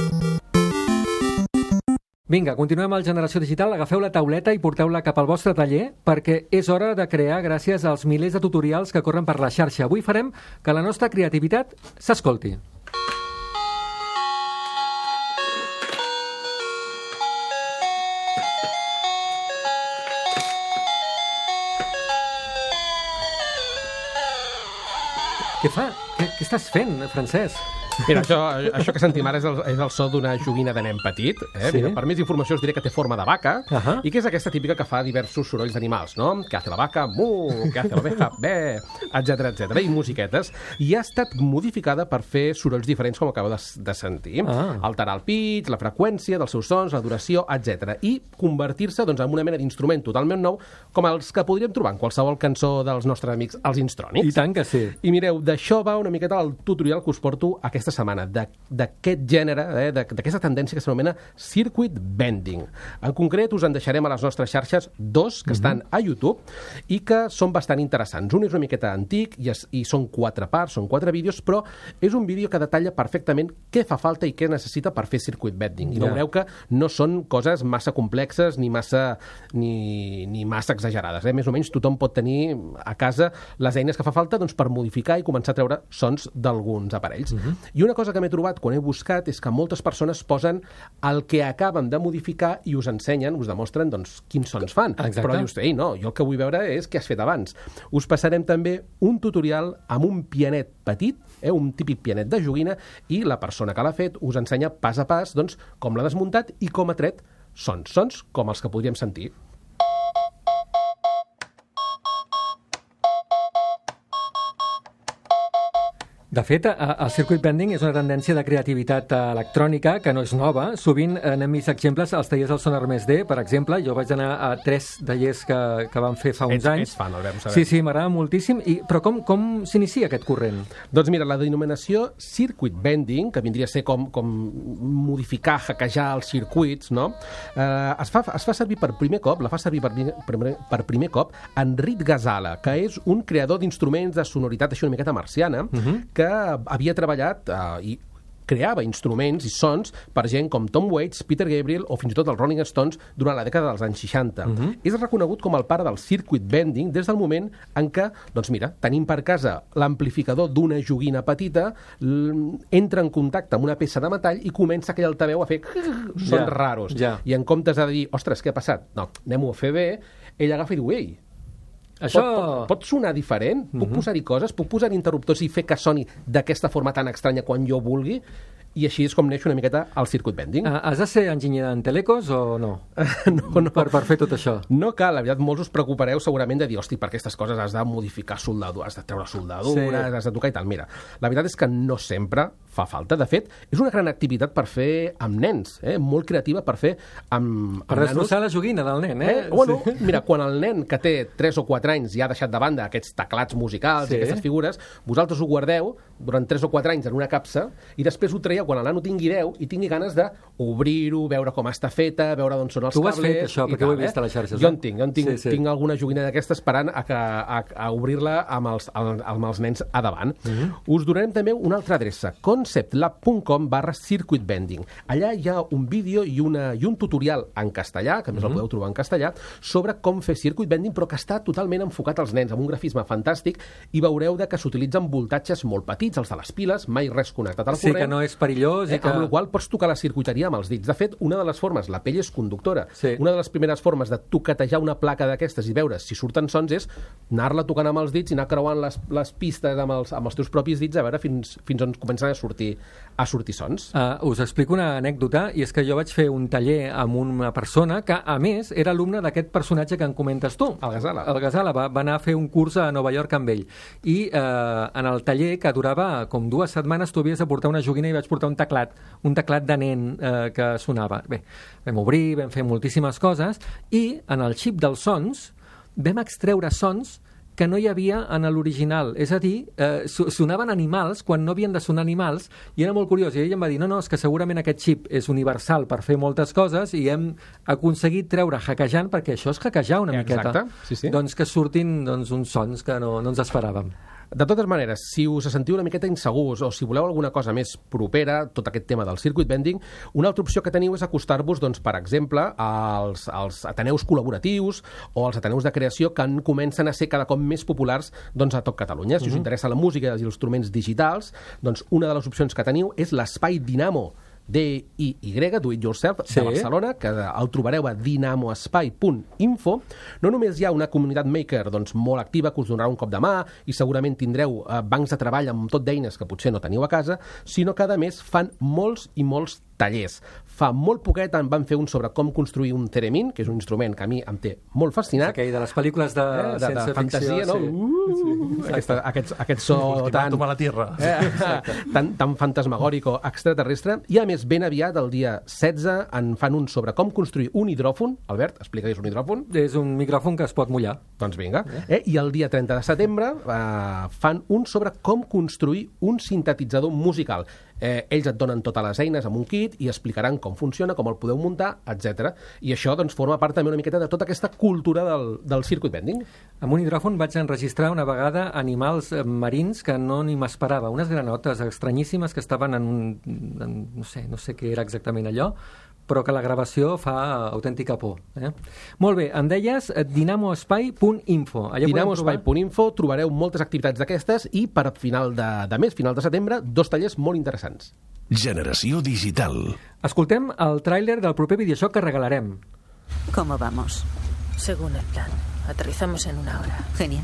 Vinga, continuem al Generació Digital. Agafeu la tauleta i porteu-la cap al vostre taller perquè és hora de crear gràcies als milers de tutorials que corren per la xarxa. Avui farem que la nostra creativitat s'escolti. Què fa? Què, què estàs fent, Francesc? Mira, això, això que sentim ara és el, és el so d'una joguina de nen petit. Eh? Sí. Mira, per més informació us diré que té forma de vaca uh -huh. i que és aquesta típica que fa diversos sorolls d'animals, no? Que hace la vaca, mu, que hace l'oveja, bé, etcètera, etcètera, i musiquetes. I ha estat modificada per fer sorolls diferents, com acabo de, de sentir. Ah. Alterar el pitch, la freqüència dels seus sons, la duració, etcètera. I convertir-se doncs, en una mena d'instrument totalment nou, com els que podríem trobar en qualsevol cançó dels nostres amics, els Instronics. I tant que sí. I mireu, d'això va una miqueta el tutorial que us porto aquesta setmana, d'aquest gènere, eh, d'aquesta tendència que s'anomena circuit bending. En concret, us en deixarem a les nostres xarxes dos que estan a YouTube i que són bastant interessants. Un és una miqueta antic i, es, i són quatre parts, són quatre vídeos, però és un vídeo que detalla perfectament què fa falta i què necessita per fer circuit bending. I veureu que no són coses massa complexes ni massa, ni, ni massa exagerades. Eh? Més o menys tothom pot tenir a casa les eines que fa falta doncs, per modificar i començar a treure sons d'alguns aparells. Uh-huh. I una cosa que m'he trobat quan he buscat és que moltes persones posen el que acaben de modificar i us ensenyen, us demostren doncs, quins sons fan. Exacte. Però dius, ei, no, jo el que vull veure és què has fet abans. Us passarem també un tutorial amb un pianet petit, eh, un típic pianet de joguina, i la persona que l'ha fet us ensenya pas a pas doncs, com l'ha desmuntat i com ha tret sons. Sons com els que podríem sentir. De fet, el circuit bending és una tendència de creativitat electrònica que no és nova. Sovint n'hem vist exemples als tallers del Sonar Més D, per exemple. Jo vaig anar a tres tallers que, que van fer fa uns ets, anys. Ets fan, Albert, ho sabem. Sí, sí, m'agrada moltíssim. I, però com, com s'inicia aquest corrent? Doncs mira, la denominació circuit bending, que vindria a ser com, com modificar, hackejar els circuits, no? Eh, es, fa, es fa servir per primer cop, la fa servir per, per, per primer cop Enric Gasala, que és un creador d'instruments de sonoritat així una miqueta marciana, uh-huh. que havia treballat eh, i creava instruments i sons per gent com Tom Waits, Peter Gabriel o fins i tot els Rolling Stones durant la dècada dels anys seixanta. Uh-huh. És reconegut com el pare del circuit bending des del moment en què, doncs mira, tenim per casa l'amplificador d'una joguina petita, entra en contacte amb una peça de metall i comença aquell altaveu a fer sons ja, raros. Ja. I en comptes de dir, ostres, què ha passat? No, anem-ho a fer bé, ell agafa i diu, ei, Això... Pot, pot, pot sonar diferent? Puc uh-huh. posar-hi coses? Puc posar interruptors i fer que soni d'aquesta forma tan estranya quan jo vulgui? I així és com neix una miqueta el circuit bending. Uh, has de ser enginyer en telecos o no? no, no. Per, per fer tot això? No cal, la veritat, molts us preocupareu segurament de dir, hosti, per aquestes coses has de modificar soldadura, has de treure soldadures, sí. has de tocar i tal. Mira, la veritat és que no sempre fa falta. De fet, és una gran activitat per fer amb nens, eh? Molt creativa per fer amb, amb per destrossar la joguina del nen, eh? eh? Bueno, sí. Mira, quan el nen que té tres o quatre anys ja ha deixat de banda aquests teclats musicals sí. i aquestes figures, vosaltres ho guardeu durant tres o quatre anys en una capsa i després ho traieu quan el nano tingui deu i tingui ganes d'obrir-ho, veure com està feta, veure d'on són els tu cables... Tu has fet això, perquè tal, ho he vist eh? a les xarxes. Jo en tinc, jo en tinc, sí, sí. tinc alguna joguina d'aquesta esperant a, a, a obrir-la amb, els, amb els nens a davant. Uh-huh. Us donarem també una altra adreça, cons conceptlab.com barra circuit bending. Allà hi ha un vídeo i, una, i un tutorial en castellà, que a més el podeu trobar en castellà, sobre com fer circuit bending, però que està totalment enfocat als nens, amb un grafisme fantàstic, i veureu de que s'utilitzen voltatges molt petits, els de les piles, mai res connectat al Sí, corrent. que no és perillós. Eh, I que... Amb la qual pots tocar la circuiteria amb els dits. De fet, una de les formes, la pell és conductora, Sí. una de les primeres formes de toquetejar una placa d'aquestes i veure si surten sons és anar-la tocant amb els dits i anar creuant les, les pistes amb els, amb els teus propis dits a veure fins, fins on comencen a sortir, a sortir sons. Uh, us explico una anècdota, i és que jo vaig fer un taller amb una persona que, a més, era alumne d'aquest personatge que en comentes tu. El Gazala. El Gazala va, va anar a fer un curs a Nova York amb ell. I uh, en el taller, que durava com dues setmanes, tu havies de portar una joguina i vaig portar un teclat, un teclat de nen uh, que sonava. Bé, vam obrir, vam fer moltíssimes coses, i en el xip dels sons vam extreure sons que no hi havia en l'original. És a dir, eh, sonaven animals quan no havien de sonar animals, i era molt curiós. I ell em va dir, no, no, és que segurament aquest xip és universal per fer moltes coses i hem aconseguit treure hackejant, perquè això és hackejar una Exacte, miqueta. sí, sí. Doncs que surtin doncs, uns sons que no, no ens esperàvem. De totes maneres, si us sentiu una miqueta insegurs o si voleu alguna cosa més propera, tot aquest tema del circuit bending, una altra opció que teniu és acostar-vos, doncs, per exemple, als, als ateneus col·laboratius o als ateneus de creació que en comencen a ser cada cop més populars doncs, a tot Catalunya. Si us Mhm. interessa la música i els instruments digitals, doncs una de les opcions que teniu és l'Espai Dinamo, D I Y, Do It Yourself, Sí. de Barcelona, que el trobareu a dinamoespai punt info. No només hi ha una comunitat maker doncs, molt activa que us donarà un cop de mà i segurament tindreu eh, bancs de treball amb tot d'eines que potser no teniu a casa, sinó que a més fan molts i molts tallers. Fa molt poquet en van fer un sobre com construir un theremin, que és un instrument que a mi em té molt fascinat. Aquell de les pel·lícules de, Eh, de, de ciència fantasia, ficció, no? sí. Uh, Sí, aquesta, aquest, aquest so tan, Ultimatum a la Tierra. eh, tan, tan fantasmagòric o extraterrestre. I a més, ben aviat, el dia setze, en fan un sobre com construir un hidròfon. Albert, explica què és un hidròfon. És un micròfon que es pot mullar. Doncs vinga. Eh? I el dia trenta de setembre eh, fan un sobre com construir un sintetitzador musical. Eh, ells et donen totes les eines amb un kit i explicaran com funciona, com el podeu muntar, etcètera. I això doncs, forma part també una miqueta de tota aquesta cultura del, del circuit bending. Amb un hidròfon vaig enregistrar una vegada animals eh, marins que no ni m'esperava. Unes granotes estranyíssimes que estaven en un... En, no sé, no sé què era exactament allò, però que la gravació fa autèntica por. Eh? Molt bé, em deies eh, dinamoespai punt info. dinamoespai punt info trobareu moltes activitats d'aquestes i per final de, de mes, final de setembre, dos tallers molt interessants. Generació digital. Escoltem el tràiler del proper videojoc que regalarem. ¿Cómo vamos? Según el plan. Aterrizamos en una hora. Genial.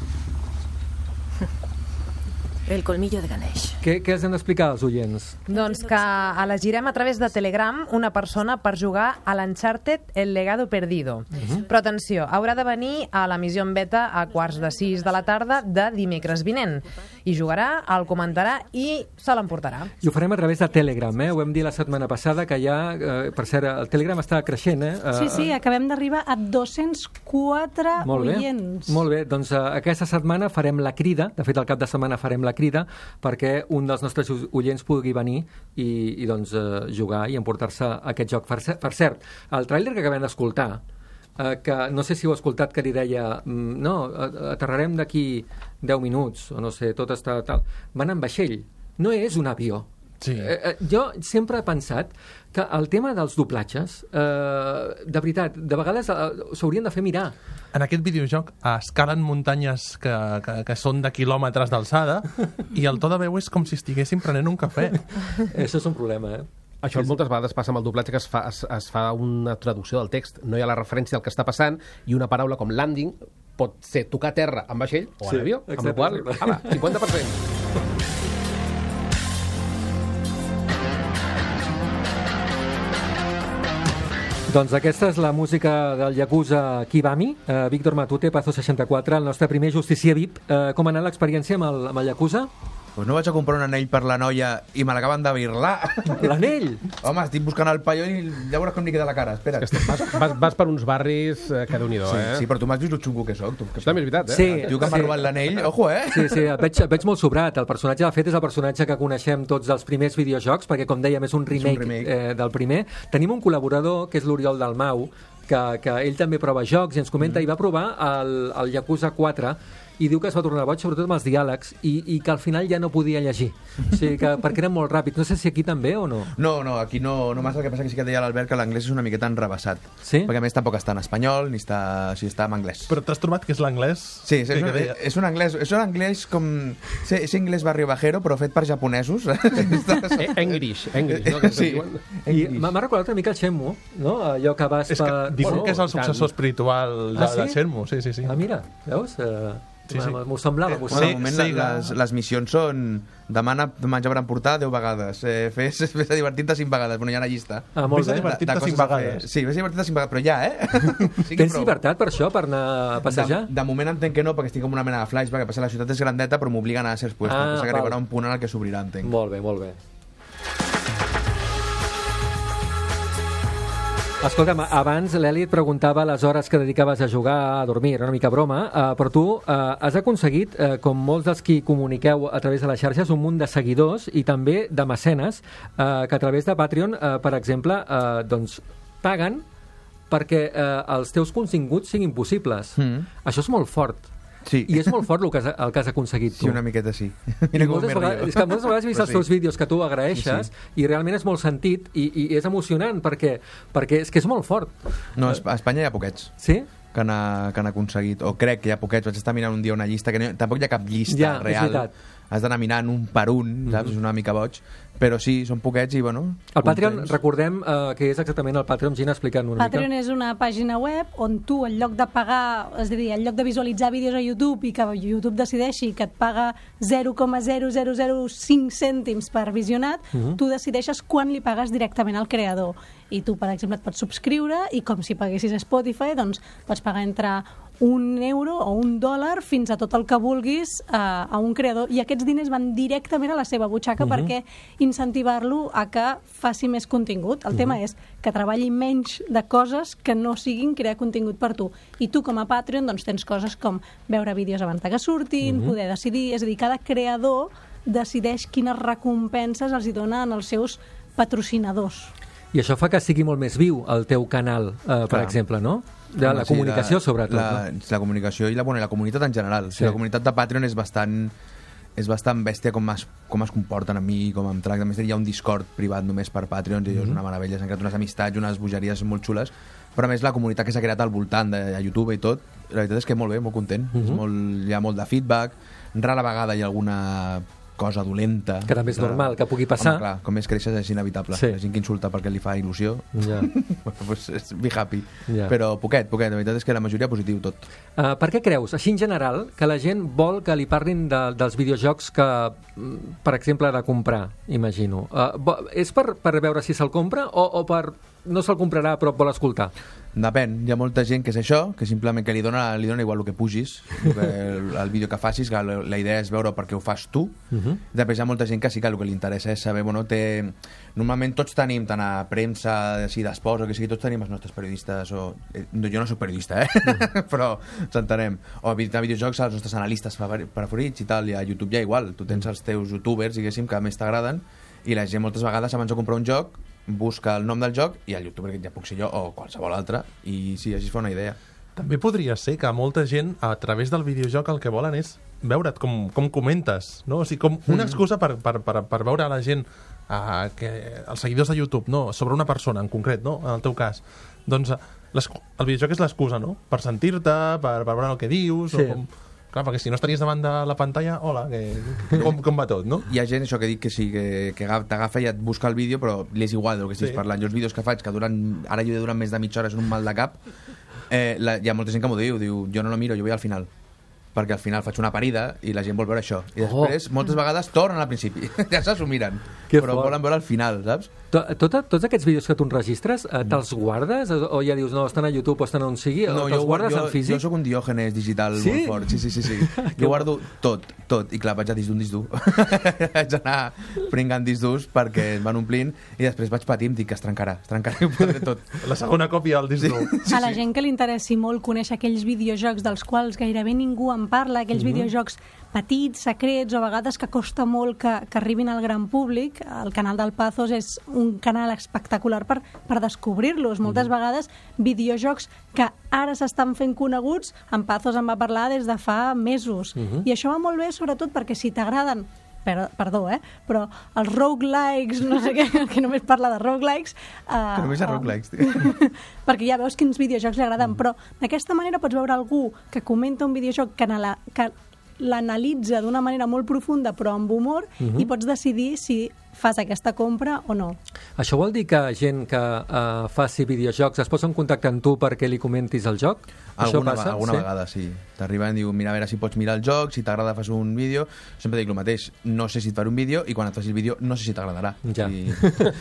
El colmillo de Ganesh. Què, què has d'explicar als oients? Doncs que elegirem a través de Telegram una persona per jugar a l'Uncharted El legado perdido. Uh-huh. Però atenció, haurà de venir a la missió en beta a quarts de sis de la tarda de dimecres vinent. I jugarà, el comentarà i se l'emportarà. I ho farem a través de Telegram, eh? Ho vam dir la setmana passada, que ja, eh, per cert, el Telegram està creixent, eh? Sí, sí, acabem d'arribar a dos-cents quatre Molt bé, oients. molt bé. Doncs uh, aquesta setmana farem la crida, de fet el cap de setmana farem la crida, perquè un dels nostres oients pugui venir i, i doncs, uh, jugar i emportar-se aquest joc. Per, per cert, el tràiler que acabem d'escoltar, uh, que no sé si ho heu escoltat, que li deia mm, no, aterrarem d'aquí deu minuts, o no sé, tot està tal. Van en vaixell, no és un avió. Sí. Eh, eh, jo sempre he pensat que el tema dels doblatges, eh, de veritat, de vegades eh, s'haurien de fer mirar. En aquest videojoc escalen muntanyes que, que, que són de quilòmetres d'alçada i el to de veu és com si estiguessin prenent un cafè. Això és un problema, eh? Això moltes vegades passa amb el doblatge, que es fa, es, es fa una traducció del text, no hi ha la referència al que està passant, i una paraula com landing pot ser tocar terra amb vaixell o Sí, en avió, amb exacte, la qual exacte. ala, cinquanta per cent. Doncs aquesta és la música del Yakuza Kiwami, eh, Víctor Matute, Pazo seixanta-quatre, el nostre primer justicier V I P. Eh, com ha anat l'experiència amb el, amb el Yakuza? Pues no vaig a comprar un anell per la noia i me l'acaben de birlar. L'anell? Home, estic buscant el paio i ja veuràs com li queda la cara. Espera. Vas, vas, vas per uns barris eh, que déu-n'hi-do, Sí, eh? sí, però tu m'has vist lo xungo que soc. Tu, que Això també és veritat, eh? Sí. El tio que m'ha Sí. robat l'anell, ojo, eh? Sí, sí, et veig, et veig molt sobrat. El personatge, de fet, és el personatge que coneixem tots dels primers videojocs, perquè, com dèiem, és un remake, remake. Eh, del primer. Tenim un col·laborador, que és l'Oriol Dalmau, que, que ell també prova jocs i ens comenta, mm. i va provar el, el Yakuza quatre, i diu que es va tornar boig, sobretot amb els diàlegs, i, i que al final ja no podia llegir. O sigui, que, perquè eren molt ràpids. No sé si aquí també o no. No, no, aquí no, no massa. El que passa que sí que deia l'Albert que l'anglès és una miqueta enrebaçat. Sí? Perquè a més tampoc està en espanyol, ni està, o sigui, està en anglès. Però t'has trobat que és l'anglès? Sí, és, un, és un anglès, és un anglès com... És, és anglès barrio bajero, però fet per japonesos. English, English, no? Que sí. I m'ha recordat una mica el Shenmue, no? Allò que vas... És que per... diuen bueno, que és el successor espiritual de, ah, sí? de Shenmue. Sí, sí, sí. Ah, mira, veus? Uh... Sí, sí. M'ho semblava. Eh, bueno, sí, moment, sí, les, les missions són demana menjar per emportar deu vegades, eh, fes, fes a divertir-te cinc vegades, bueno, hi ha una llista. Ah, molt vés a divertir-te cinc vegades. Sí, vés a divertir-te cinc vegades, però ja, eh? Sí, tens prou. Llibertat per això, per anar a passejar? De, de moment entenc que no, perquè estic com una mena de flashback, que passa la ciutat és grandeta, però m'obliguen a anar a certs puestos, ah, que arribarà un punt en el que s'obrirà, entenc. Molt bé, molt bé. Escolta'm, abans l'Eli et preguntava les hores que dedicaves a jugar, a dormir, era una mica broma, eh, però tu eh, has aconseguit, eh, com molts dels qui comuniqueu a través de les xarxes, un munt de seguidors i també de mecenes eh, que a través de Patreon, eh, per exemple, eh, doncs paguen perquè eh, els teus continguts siguin possibles. Mm. Això és molt fort. Sí. I és molt fort el que has, el que has aconseguit tu. Sí, una miqueta sí. I moltes vegades, és que moltes vegades he vist els teus vídeos que tu agraeixes sí, sí. I realment és molt sentit i, i és emocionant perquè, perquè és que és molt fort. No, a Espanya hi ha poquets. Sí? Que han, que han aconseguit, o crec que hi ha poquets. Vaig estar mirant un dia una llista, que no, tampoc hi ha cap llista ja, real. Has d'anar mirant un per un, saps? Mm-hmm. És una mica boig. Però sí, són poquets i, bueno... El Patreon, contents. Recordem uh, que és exactament el Patreon. Gina, explicant-ho una Patreon mica. Patreon és una pàgina web on tu, en lloc de pagar, és a dir, en lloc de visualitzar vídeos a YouTube i que YouTube decideixi que et paga zero coma zero zero zero cinc cèntims per visionat, uh-huh. tu decideixes quan li pagues directament al creador. I tu, per exemple, et pots subscriure i com si paguessis a Spotify, doncs pots pagar entre un euro o un dòlar fins a tot el que vulguis uh, a un creador. I aquests diners van directament a la seva butxaca uh-huh. perquè incentivar-lo a que faci més contingut. El uh-huh. tema és que treballi menys de coses que no siguin crear contingut per tu. I tu, com a Patreon, doncs, tens coses com veure vídeos abans que surtin, uh-huh. poder decidir... És a dir, cada creador decideix quines recompenses els hi dona als seus patrocinadors. I això fa que sigui molt més viu el teu canal, eh, per exemple, no? De la sí, comunicació, la, sobretot. La, no? la comunicació i la, bueno, la comunitat en general. Sí. O sigui, la comunitat de Patreon és bastant... és bastant bèstia com es, com es comporten amb mi, com em tracten. A més, hi ha un Discord privat només per Patreons i mm-hmm. és una meravella. S'han creat unes amistats, unes bogeries molt xules, però a més la comunitat que s'ha creat al voltant de YouTube i tot, la veritat és que molt bé, molt content. Mm-hmm. És molt, hi ha molt de feedback, rara vegada hi ha alguna cosa dolenta. Que també és normal, que pugui passar. Home, clar, com més creixes és inevitable. Sí. La gent que insulta perquè li fa il·lusió, ja. pues és be happy. Ja. Però poquet, poquet. La veritat és que la majoria positiu tot. Uh, per què creus, així en general, que la gent vol que li parlin de, dels videojocs que, per exemple, ha de comprar, imagino? Uh, és per, per veure si se'l compra o, o per no se'l comprarà però vol escoltar? Depèn, hi ha molta gent que és això, que simplement que li dona, li dona igual el que pugis, el, que, el, el vídeo que facis, que la, la idea és veure perquè ho fas tu. Uh-huh. Després hi ha molta gent que sí que el que li interessa és saber, bueno, té... normalment tots tenim, tant a premsa, si d'esports o que sigui, tots tenim els nostres periodistes, o... no, jo no soc periodista, eh? Uh-huh. Però s'entenem. O a videojocs, els nostres analistes preferits i tal, i a YouTube ja igual, tu tens els teus youtubers, diguéssim, que més t'agraden, i la gent moltes vegades abans de comprar un joc busca el nom del joc i el youtuber que ja puc ser jo o qualsevol altre, i sí, així es fa una idea. També podria ser que molta gent a través del videojoc el que volen és veure't com, com comentes, no? O sigui, com una excusa per, per, per, per veure a la gent, uh, que, els seguidors de YouTube, no? Sobre una persona en concret, no? En el teu cas. Doncs el videojoc és l'excusa, no? Per sentir-te, per, per veure el que dius, sí. o com... Clar, perquè si no estaries davant de la pantalla, hola, que, com, com va tot, no? Hi ha gent, això que dic, que sí, que, que t'agafa i et busca el vídeo, però li és igual del que estiguis sí. parlant. Jo els vídeos que faig, que duran, ara jo duran més de mitja hora, és un mal de cap, eh, la, hi ha molta gent que m'ho diu, diu, jo no lo miro, jo vull al final. Perquè al final faig una parida i la gent vol veure això. I després, oh. moltes vegades, tornen al principi. Ja se s'ho miren. Que però fort. Volen veure al final, saps? Tot, tots aquests vídeos que tu enregistres, eh, te'ls guardes? O ja dius, no, estan a YouTube o estan on sigui? No, o te'ls guardes jo, en físic? Jo sóc un diògenes digital sí? molt fort. Sí, sí, sí. sí. Jo guardo tot, tot. I clar, vaig a disc d'un disc dur. Vaig anar pringant disc durs perquè es van omplint i després vaig patir i em dic que es trencarà. Es trencarà i ho perdré tot. La segona còpia del disc dur. Sí, sí, a la gent que li interessi molt conèixer aquells videojocs dels quals gairebé ningú en se'n parla, aquells mm-hmm. videojocs petits, secrets, o a vegades que costa molt que, que arribin al gran públic. El canal del Pazos és un canal espectacular per, per descobrir-los. Moltes mm-hmm. vegades videojocs que ara s'estan fent coneguts, en Pazos en va parlar des de fa mesos. Mm-hmm. I això va molt bé, sobretot perquè si t'agraden Per, perdó, eh? Però els roguelikes, no sé què, que només parla de roguelikes... Uh, que només hi ha roguelikes, tio. Perquè ja veus quins videojocs li agraden, mm. però d'aquesta manera pots veure algú que comenta un videojoc que, la, que l'analitza d'una manera molt profunda, però amb humor, mm-hmm. i pots decidir si fas aquesta compra o no. Això vol dir que gent que uh, faci videojocs es posa en contacte amb tu perquè li comentis el joc? Alguna, passa? alguna sí? vegada, sí. T'arriben i diuen, mira, a veure si pots mirar el joc, si t'agrada fas un vídeo. Sempre dic el mateix, no sé si et faré un vídeo, i quan et faci el vídeo no sé si t'agradarà. Ja. I,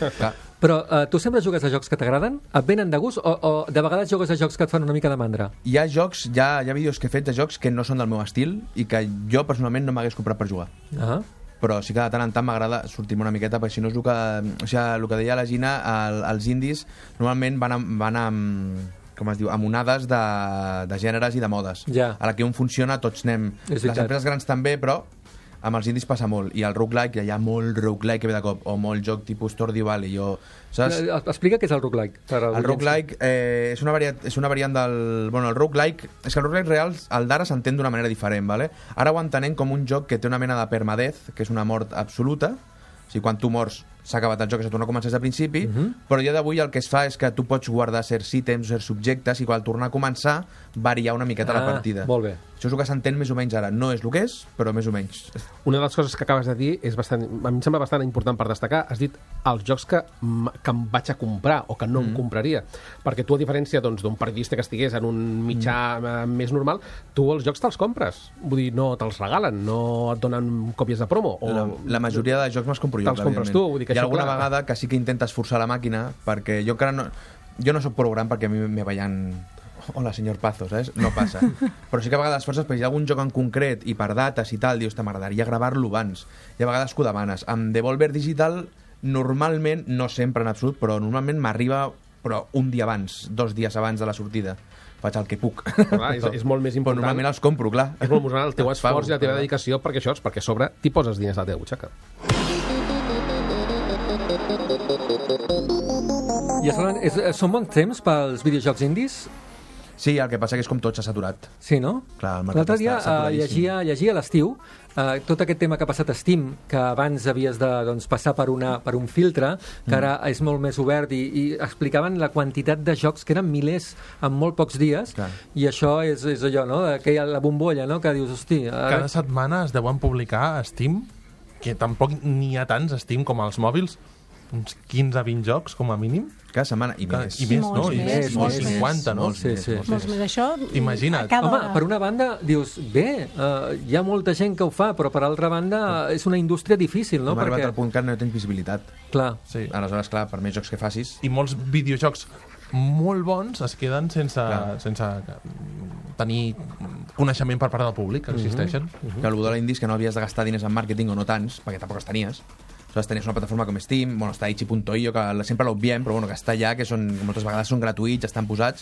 Però uh, tu sempre jugues a jocs que t'agraden? Et venen de gust? O, o de vegades jugues a jocs que et fan una mica de mandra? Hi ha jocs, hi ha, hi ha vídeos que he fet de jocs que no són del meu estil i que jo personalment no m'hagués comprat per jugar. Ah. Però sí que de tant en tant m'agrada sortir-me una miqueta, perquè si no és el que, o sigui, el que deia la Gina, el, els indis normalment van, amb, van amb, com es diu, amb onades de, de gèneres i de modes. Ja. A la que un funciona, tots anem... Les empreses grans també, però amb els indis passa molt. I el roguelike, hi ha molt roguelike que ve de cop, o molt joc tipus Stardew Valley, o... Saps? Explica què és el roguelike. El roguelike eh, és, una variant, és una variant del... Bueno, el roguelike... És que el roguelike real, el d'ara s'entén d'una manera diferent, ¿vale? Ara ho entenem com un joc que té una mena de permadeath, que és una mort absoluta. O sigui, quan tu mors s'ha acabat el joc, que se torna a començar des de principi, uh-huh. però ja d'avui el que es fa és que tu pots guardar certs ítems, certs subjectes, i quan tornar a començar, variar una miqueta ah, la partida. Molt bé. Això és el que s'entén més o menys ara. No és el que és, però més o menys. Una de les coses que acabes de dir és bastant, a mi em sembla bastant important per destacar. Has dit els jocs que, que em vaig a comprar o que no mm. em compraria. Perquè tu, a diferència doncs, d'un periodista que estigués en un mitjà mm. més normal, tu els jocs te'ls compres. Vull dir, no te'ls regalen, no et donen còpies de promo. O... La, la majoria de jocs me'ls compro jo, te'ls compres tu. Vull dir que hi ha alguna clar... vegada que sí que intentes forçar la màquina, perquè jo encara no... Jo no soc program perquè a mi me vayan... Hola, senyor Pazos, ¿sabes? No passa. Però sí que a vegades forces, perquè hi ha algun joc en concret i per dates i tal, dius, m'agradaria gravar-lo abans. I a vegades que ho demanes. Amb Devolver Digital, normalment, no sempre en absolut, però normalment m'arriba però un dia abans, dos dies abans de la sortida. Faig el que puc. Clar, és, és molt més important. Però normalment els compro, clar. És molt important el teu esforç i la teva dedicació, perquè això és perquè a sobre t'hi poses diners a la teva butxaca. I és, és, són bons temps pels videojocs indis? Sí, el que passa que és com tot s'ha saturat. Sí, no? Clar, el l'altre dia uh, llegia, llegia a l'estiu uh, tot aquest tema que ha passat a Steam, que abans havies de doncs, passar per, una, per un filtre, que ara mm. és molt més obert, i, i explicaven la quantitat de jocs, que eren milers en molt pocs dies, clar. I això és, és allò, no? Que hi ha la bombolla, no? Que dius, hosti... Ara... Cada setmana es deuen publicar a Steam, que tampoc n'hi ha tants a Steam com als mòbils, uns quinze a vint jocs, com a mínim. Cada setmana, i més. I més, no? I més, molts cinquanta, no? Sí, sí. Molts més. Això... Imagina't. Home, per una banda, dius, bé, uh, hi ha molta gent que ho fa, però per altra banda és una indústria difícil, no? Hem Perquè... arribat al punt que no tens visibilitat. Clar. Sí. Aleshores, clar, per més jocs que facis... I molts videojocs molt bons es queden sense, sense tenir coneixement per part del públic, que existeixen. Uh-huh. Uh-huh. Que el de l'indis que no havies de gastar diners en màrqueting o no tants, perquè tampoc els tenies. Aleshores, tenies una plataforma com Steam, bueno, està itxi punt io, que sempre l'obviem, però bueno, que està allà, que són, moltes vegades són gratuïts, estan posats,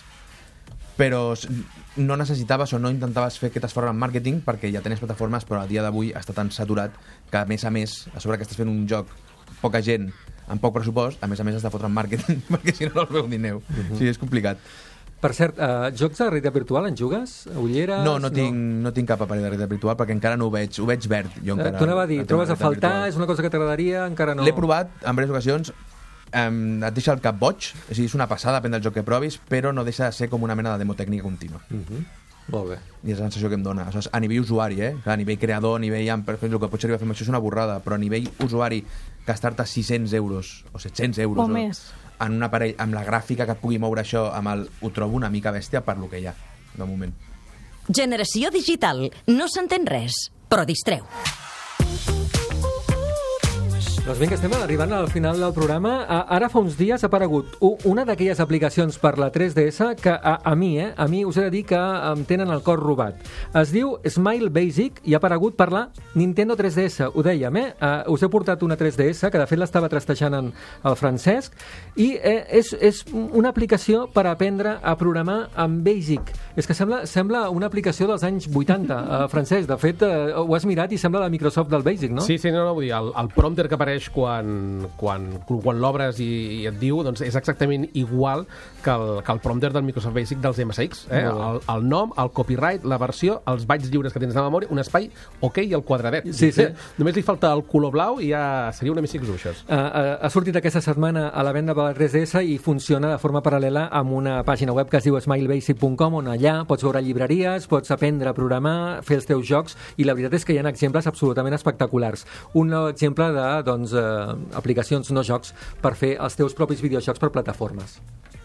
però no necessitaves o no intentaves fer aquest esforç en màrqueting perquè ja tenies plataformes, però a dia d'avui està tan saturat que, a més a més, a sobre que estàs fent un joc, poca gent, amb poc pressupost, a més a més has de fotre en màrqueting, perquè si no, no els veu ni neu. Uh-huh. Sí, és complicat. Per cert, uh, jocs de realitat virtual en jugues? Ulleres? No, no tinc, no. no tinc cap aparell de realitat virtual perquè encara no ho veig, ho veig verd. Jo encara, uh, T'ho anava a dir, trobes a faltar? Virtual. És una cosa que t'agradaria? Encara no? L'he provat en diverses ocasions, um, et deixa el cap boig, o sigui, és una passada, depèn del joc que provis, però no deixa de ser com una mena de demo tècnica contínua. Uh-huh. Molt bé. I és la sensació que em dona. O sigui, a nivell usuari, eh? A nivell creador, a nivell... Per fer el que pots arribar a fer amb això és una borrada, però a nivell usuari, gastar-te sis-cents euros o set-cents euros... O més. En un aparell, amb la gràfica que et pugui moure això, amb el, ho trobo una mica bèstia per lo que hi ha, de moment. Generació digital. No s'entén res, però distreu. Doncs vinga, estem arribant al final del programa. Ara fa uns dies ha aparegut una d'aquelles aplicacions per la tres D S que a, a mi, eh, a mi us he de dir que em tenen el cor robat. Es diu Smile Basic i ha aparegut per la Nintendo tres D S. Ho dèiem, eh? Uh, us he portat una tres D S, que de fet l'estava trastejant en el Francesc, i eh, és, és una aplicació per aprendre a programar en Basic. És que sembla, sembla una aplicació dels anys vuitanta, uh, Francesc. De fet, uh, ho has mirat i sembla la Microsoft del Basic, no? Sí, sí, no, no, vull dir, el, el prompter que apareix quan, quan, quan l'obres i, i et diu, doncs és exactament igual que el, que el prompter del Microsoft Basic dels M S X. Eh? El, el nom, el copyright, la versió, els bytes lliures que tens de memòria, un espai ok i el quadradet. Sí, sí. Eh? Només li falta el color blau i ja seria una M S X Uixes. Uh, uh, ha sortit aquesta setmana a la venda per la tres D S i funciona de forma paral·lela amb una pàgina web que es diu smile basic punt com, on allà pots veure llibreries, pots aprendre a programar, fer els teus jocs, i la veritat és que hi ha exemples absolutament espectaculars. Un nou exemple de, doncs, uh, aplicacions, no jocs, per fer els teus propis videojocs per plataformes.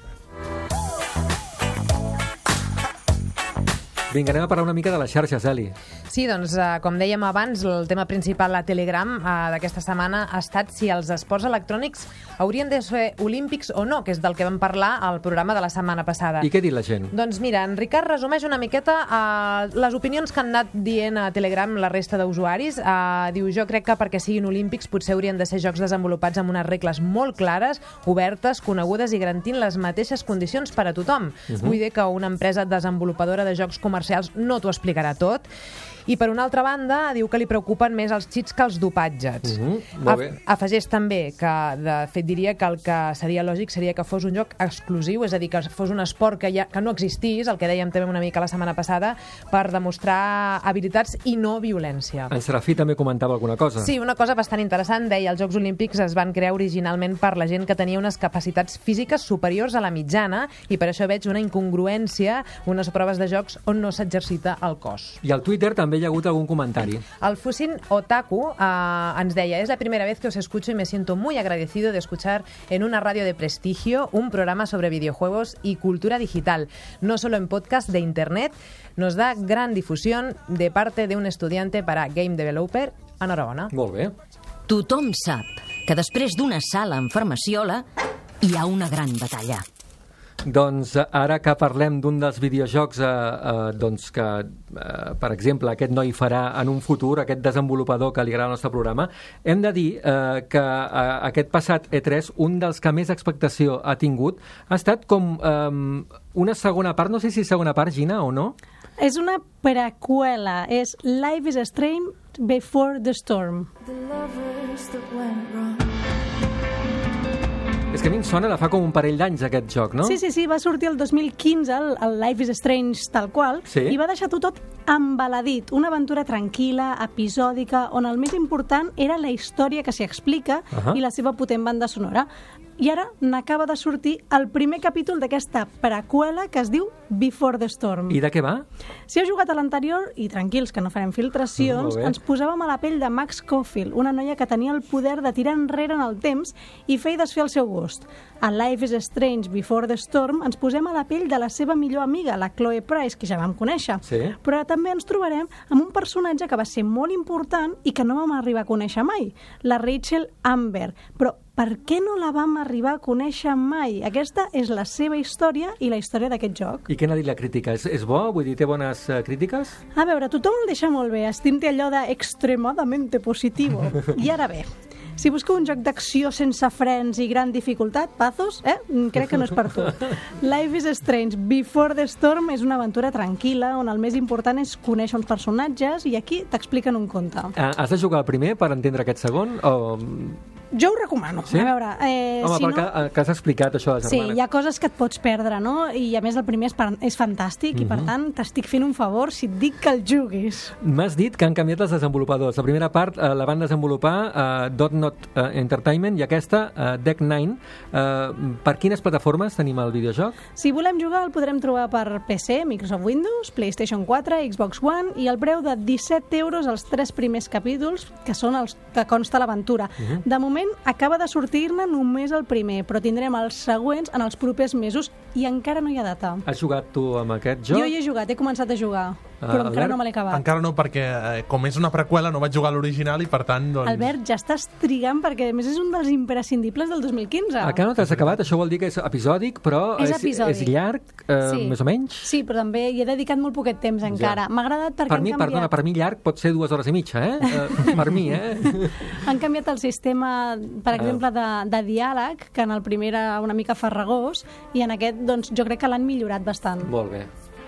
Vinga, anem a parlar una mica de les xarxes, Eli. Sí, doncs, eh, com dèiem abans, el tema principal a Telegram eh, d'aquesta setmana ha estat si els esports electrònics haurien de ser olímpics o no, que és del que vam parlar al programa de la setmana passada. I què ha dit la gent? Doncs mira, en Ricard resumeix una miqueta eh, les opinions que han anat dient a Telegram la resta d'usuaris. Eh, diu, jo crec que perquè siguin olímpics potser haurien de ser jocs desenvolupats amb unes regles molt clares, obertes, conegudes i garantint les mateixes condicions per a tothom. Uh-huh. Vull dir que una empresa desenvolupadora de jocs comercials no t'ho explicarà tot. I per una altra banda, diu que li preocupen més els cheats que els dopatges. Uh-huh. Molt bé. Afegeix també que, de fet, diria que el que seria lògic seria que fos un joc exclusiu, és a dir, que fos un esport que, ja, que no existís, el que dèiem també una mica la setmana passada, per demostrar habilitats i no violència. En Serafí també comentava alguna cosa. Sí, una cosa bastant interessant, deia, els Jocs Olímpics es van crear originalment per la gent que tenia unes capacitats físiques superiors a la mitjana, i per això veig una incongruència, unes proves de jocs on no s'exercita el cos. I al Twitter també hi ha hagut algun comentari. El Fusin Otaku eh, ens deia, es la primera vez que os escucho y me siento muy agradecido de escuchar en una radio de prestigio un programa sobre videojuegos y cultura digital, no solo en podcast de internet. Nos da gran difusión de parte de un estudiante para Game Developer. Enhorabona. Molt bé. Tothom sap que després d'una sala en farmaciola hi ha una gran batalla. Doncs ara que parlem d'un dels videojocs eh, eh, doncs que, eh, per exemple, aquest noi farà en un futur, aquest desenvolupador que li agrada al nostre programa, hem de dir eh, que eh, aquest passat E tres, un dels que més expectació ha tingut, ha estat com eh, una segona part, no sé si segona part, Gina, o no? És una preqüela, és Life is Strange Before the Storm. The lovers that went wrong. És que a mi em sona de fa com un parell d'anys aquest joc, no? Sí, sí, sí, va sortir el dos mil quinze, el, el Life is Strange tal qual, sí? I va deixar-ho tot embaladit, una aventura tranquil·la, episòdica, on el més important era la història que s'hi explica uh-huh. i la seva potent banda sonora. I ara n'acaba de sortir el primer capítol d'aquesta preqüela que es diu Before the Storm. I de què va? Si heu jugat a l'anterior, i tranquils que no farem filtracions, mm, ens posàvem a la pell de Max Caulfield, una noia que tenia el poder de tirar enrere en el temps i fer i desfer el seu gust. A Life is Strange Before the Storm ens posem a la pell de la seva millor amiga, la Chloe Price, que ja vam conèixer. Sí. Però també ens trobarem amb un personatge que va ser molt important i que no vam arribar a conèixer mai, la Rachel Amber. Però per què no la vam arribar a conèixer mai? Aquesta és la seva història i la història d'aquest joc. I què n'ha dit la crítica? És, és bo? Vull dir, té bones uh, crítiques? A veure, tothom el deixa molt bé. Estim-te allò de extremadamente positivo. I ara bé, si busqueu un joc d'acció sense frens i gran dificultat, Pazos, eh? crec que no és per tu. Life is Strange Before the Storm és una aventura tranquil·la on el més important és conèixer uns personatges i aquí t'expliquen un conte. Uh, has de jugar el primer per entendre aquest segon? O... Jo ho recomano. Sí? A veure, eh, Home, si perquè no... que has explicat això de germana. Sí, hi ha coses que et pots perdre, no? I a més el primer és, és fantàstic uh-huh. i per tant t'estic fent un favor si et dic que el juguis. M'has dit que han canviat els desenvolupadors. La primera part eh, la van desenvolupar eh, Dot Not eh, Entertainment i aquesta, eh, Deck nine. Eh, per quines plataformes tenim el videojoc? Si volem jugar el podrem trobar per P C, Microsoft Windows, PlayStation quatre, Xbox One i el preu de disset euros els tres primers capítols, que són els que consta l'aventura. Uh-huh. De moment acaba de sortir-ne només el primer, però tindrem els següents en els propers mesos i encara no hi ha data. Has jugat tu amb aquest joc? Jo hi he jugat, he començat a jugar. Però encara no me l'he acabat. Encara no, perquè eh, com és una preqüela no vaig jugar a l'original i per tant... Doncs... Albert, ja estàs trigant perquè a més és un dels imprescindibles del dos mil quinze. Encara no t'has acabat, això vol dir que és episòdic, però És és, episòdic. és llarg, eh, Sí. més o menys. Sí, però també hi he dedicat molt poquet temps encara. M'ha agradat perquè Per han mi, canviat... perdona, per mi llarg pot ser dues hores i mitja, eh? eh per mi, eh? Han canviat el sistema, per exemple, de, de diàleg, que en el primer era una mica farragós, i en aquest, doncs, jo crec que l'han millorat bastant. Molt bé.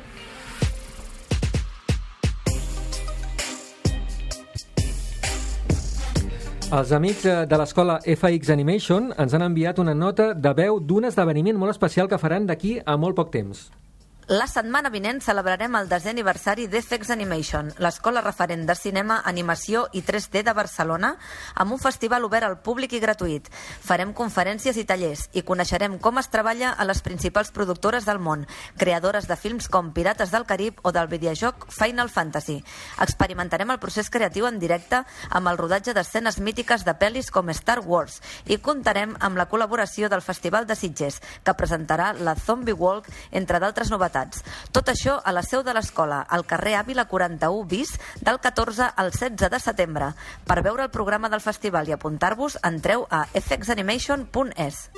Els amics de l'escola F X Animation ens han enviat una nota de veu d'un esdeveniment molt especial que faran d'aquí a molt poc temps. La setmana vinent celebrarem el desè aniversari d'F X Animation, l'escola referent de cinema, animació i tres D de Barcelona, amb un festival obert al públic i gratuït. Farem conferències i tallers i coneixerem com es treballa a les principals productores del món, creadores de films com Pirates del Carib o del videojoc Final Fantasy. Experimentarem el procés creatiu en directe amb el rodatge d'escenes mítiques de pel·lis com Star Wars i comptarem amb la col·laboració del Festival de Sitges, que presentarà la Zombie Walk, entre d'altres novetats. Tot això a la seu de l'escola, al carrer Àvila quaranta-u bis, del catorze al setze de setembre. Per veure el programa del festival i apuntar-vos, entreu a f x animation punt e s.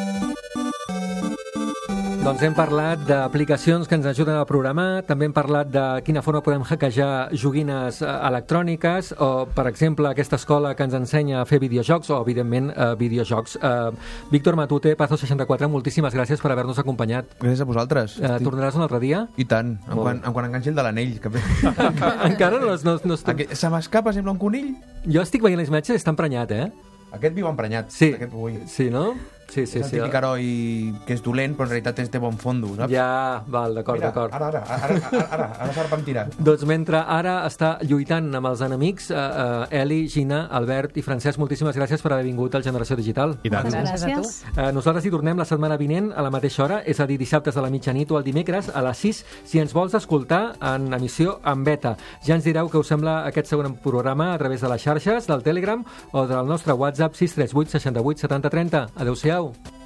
Doncs hem parlat d'aplicacions que ens ajuden a programar, també hem parlat de quina forma podem hackejar joguines eh, electròniques, o, per exemple, aquesta escola que ens ensenya a fer videojocs, o, evidentment, eh, videojocs. Eh, Víctor Matute, Pazo seixanta-quatre, moltíssimes gràcies per haver-nos acompanyat. Gràcies a vosaltres. Eh, tornaràs un altre dia? I tant, en quan, en quan enganxi el de l'anell. Que... Encara no, no, no estic... Aquest, se m'escapa, sembla un conill. Jo estic veient les imatges i està emprenyat, eh? Aquest viu emprenyat. Sí, Aquest, ui. sí, no? Sí, sí, és el sí. típic heroi que és dolent, però en realitat és de bon fondo, saps? Ja, val, d'acord, d'acord. Ara, ara, ara, ara, ara, ara s'arrepentirà. Doncs mentre ara està lluitant amb els enemics, eh, eh, Eli, Gina, Albert i Francesc, moltíssimes gràcies per haver vingut al Generació Digital. I tant. Gràcies. Eh, nosaltres hi tornem la setmana vinent a la mateixa hora, és a dir, dissabtes a la mitjanit o el dimecres a les sis, si ens vols escoltar en emissió en beta. Ja ens direu què us sembla aquest segon programa a través de les xarxes, del Telegram o del nostre WhatsApp sis tres vuit seixanta-vuit setanta trenta. Adéu-siau.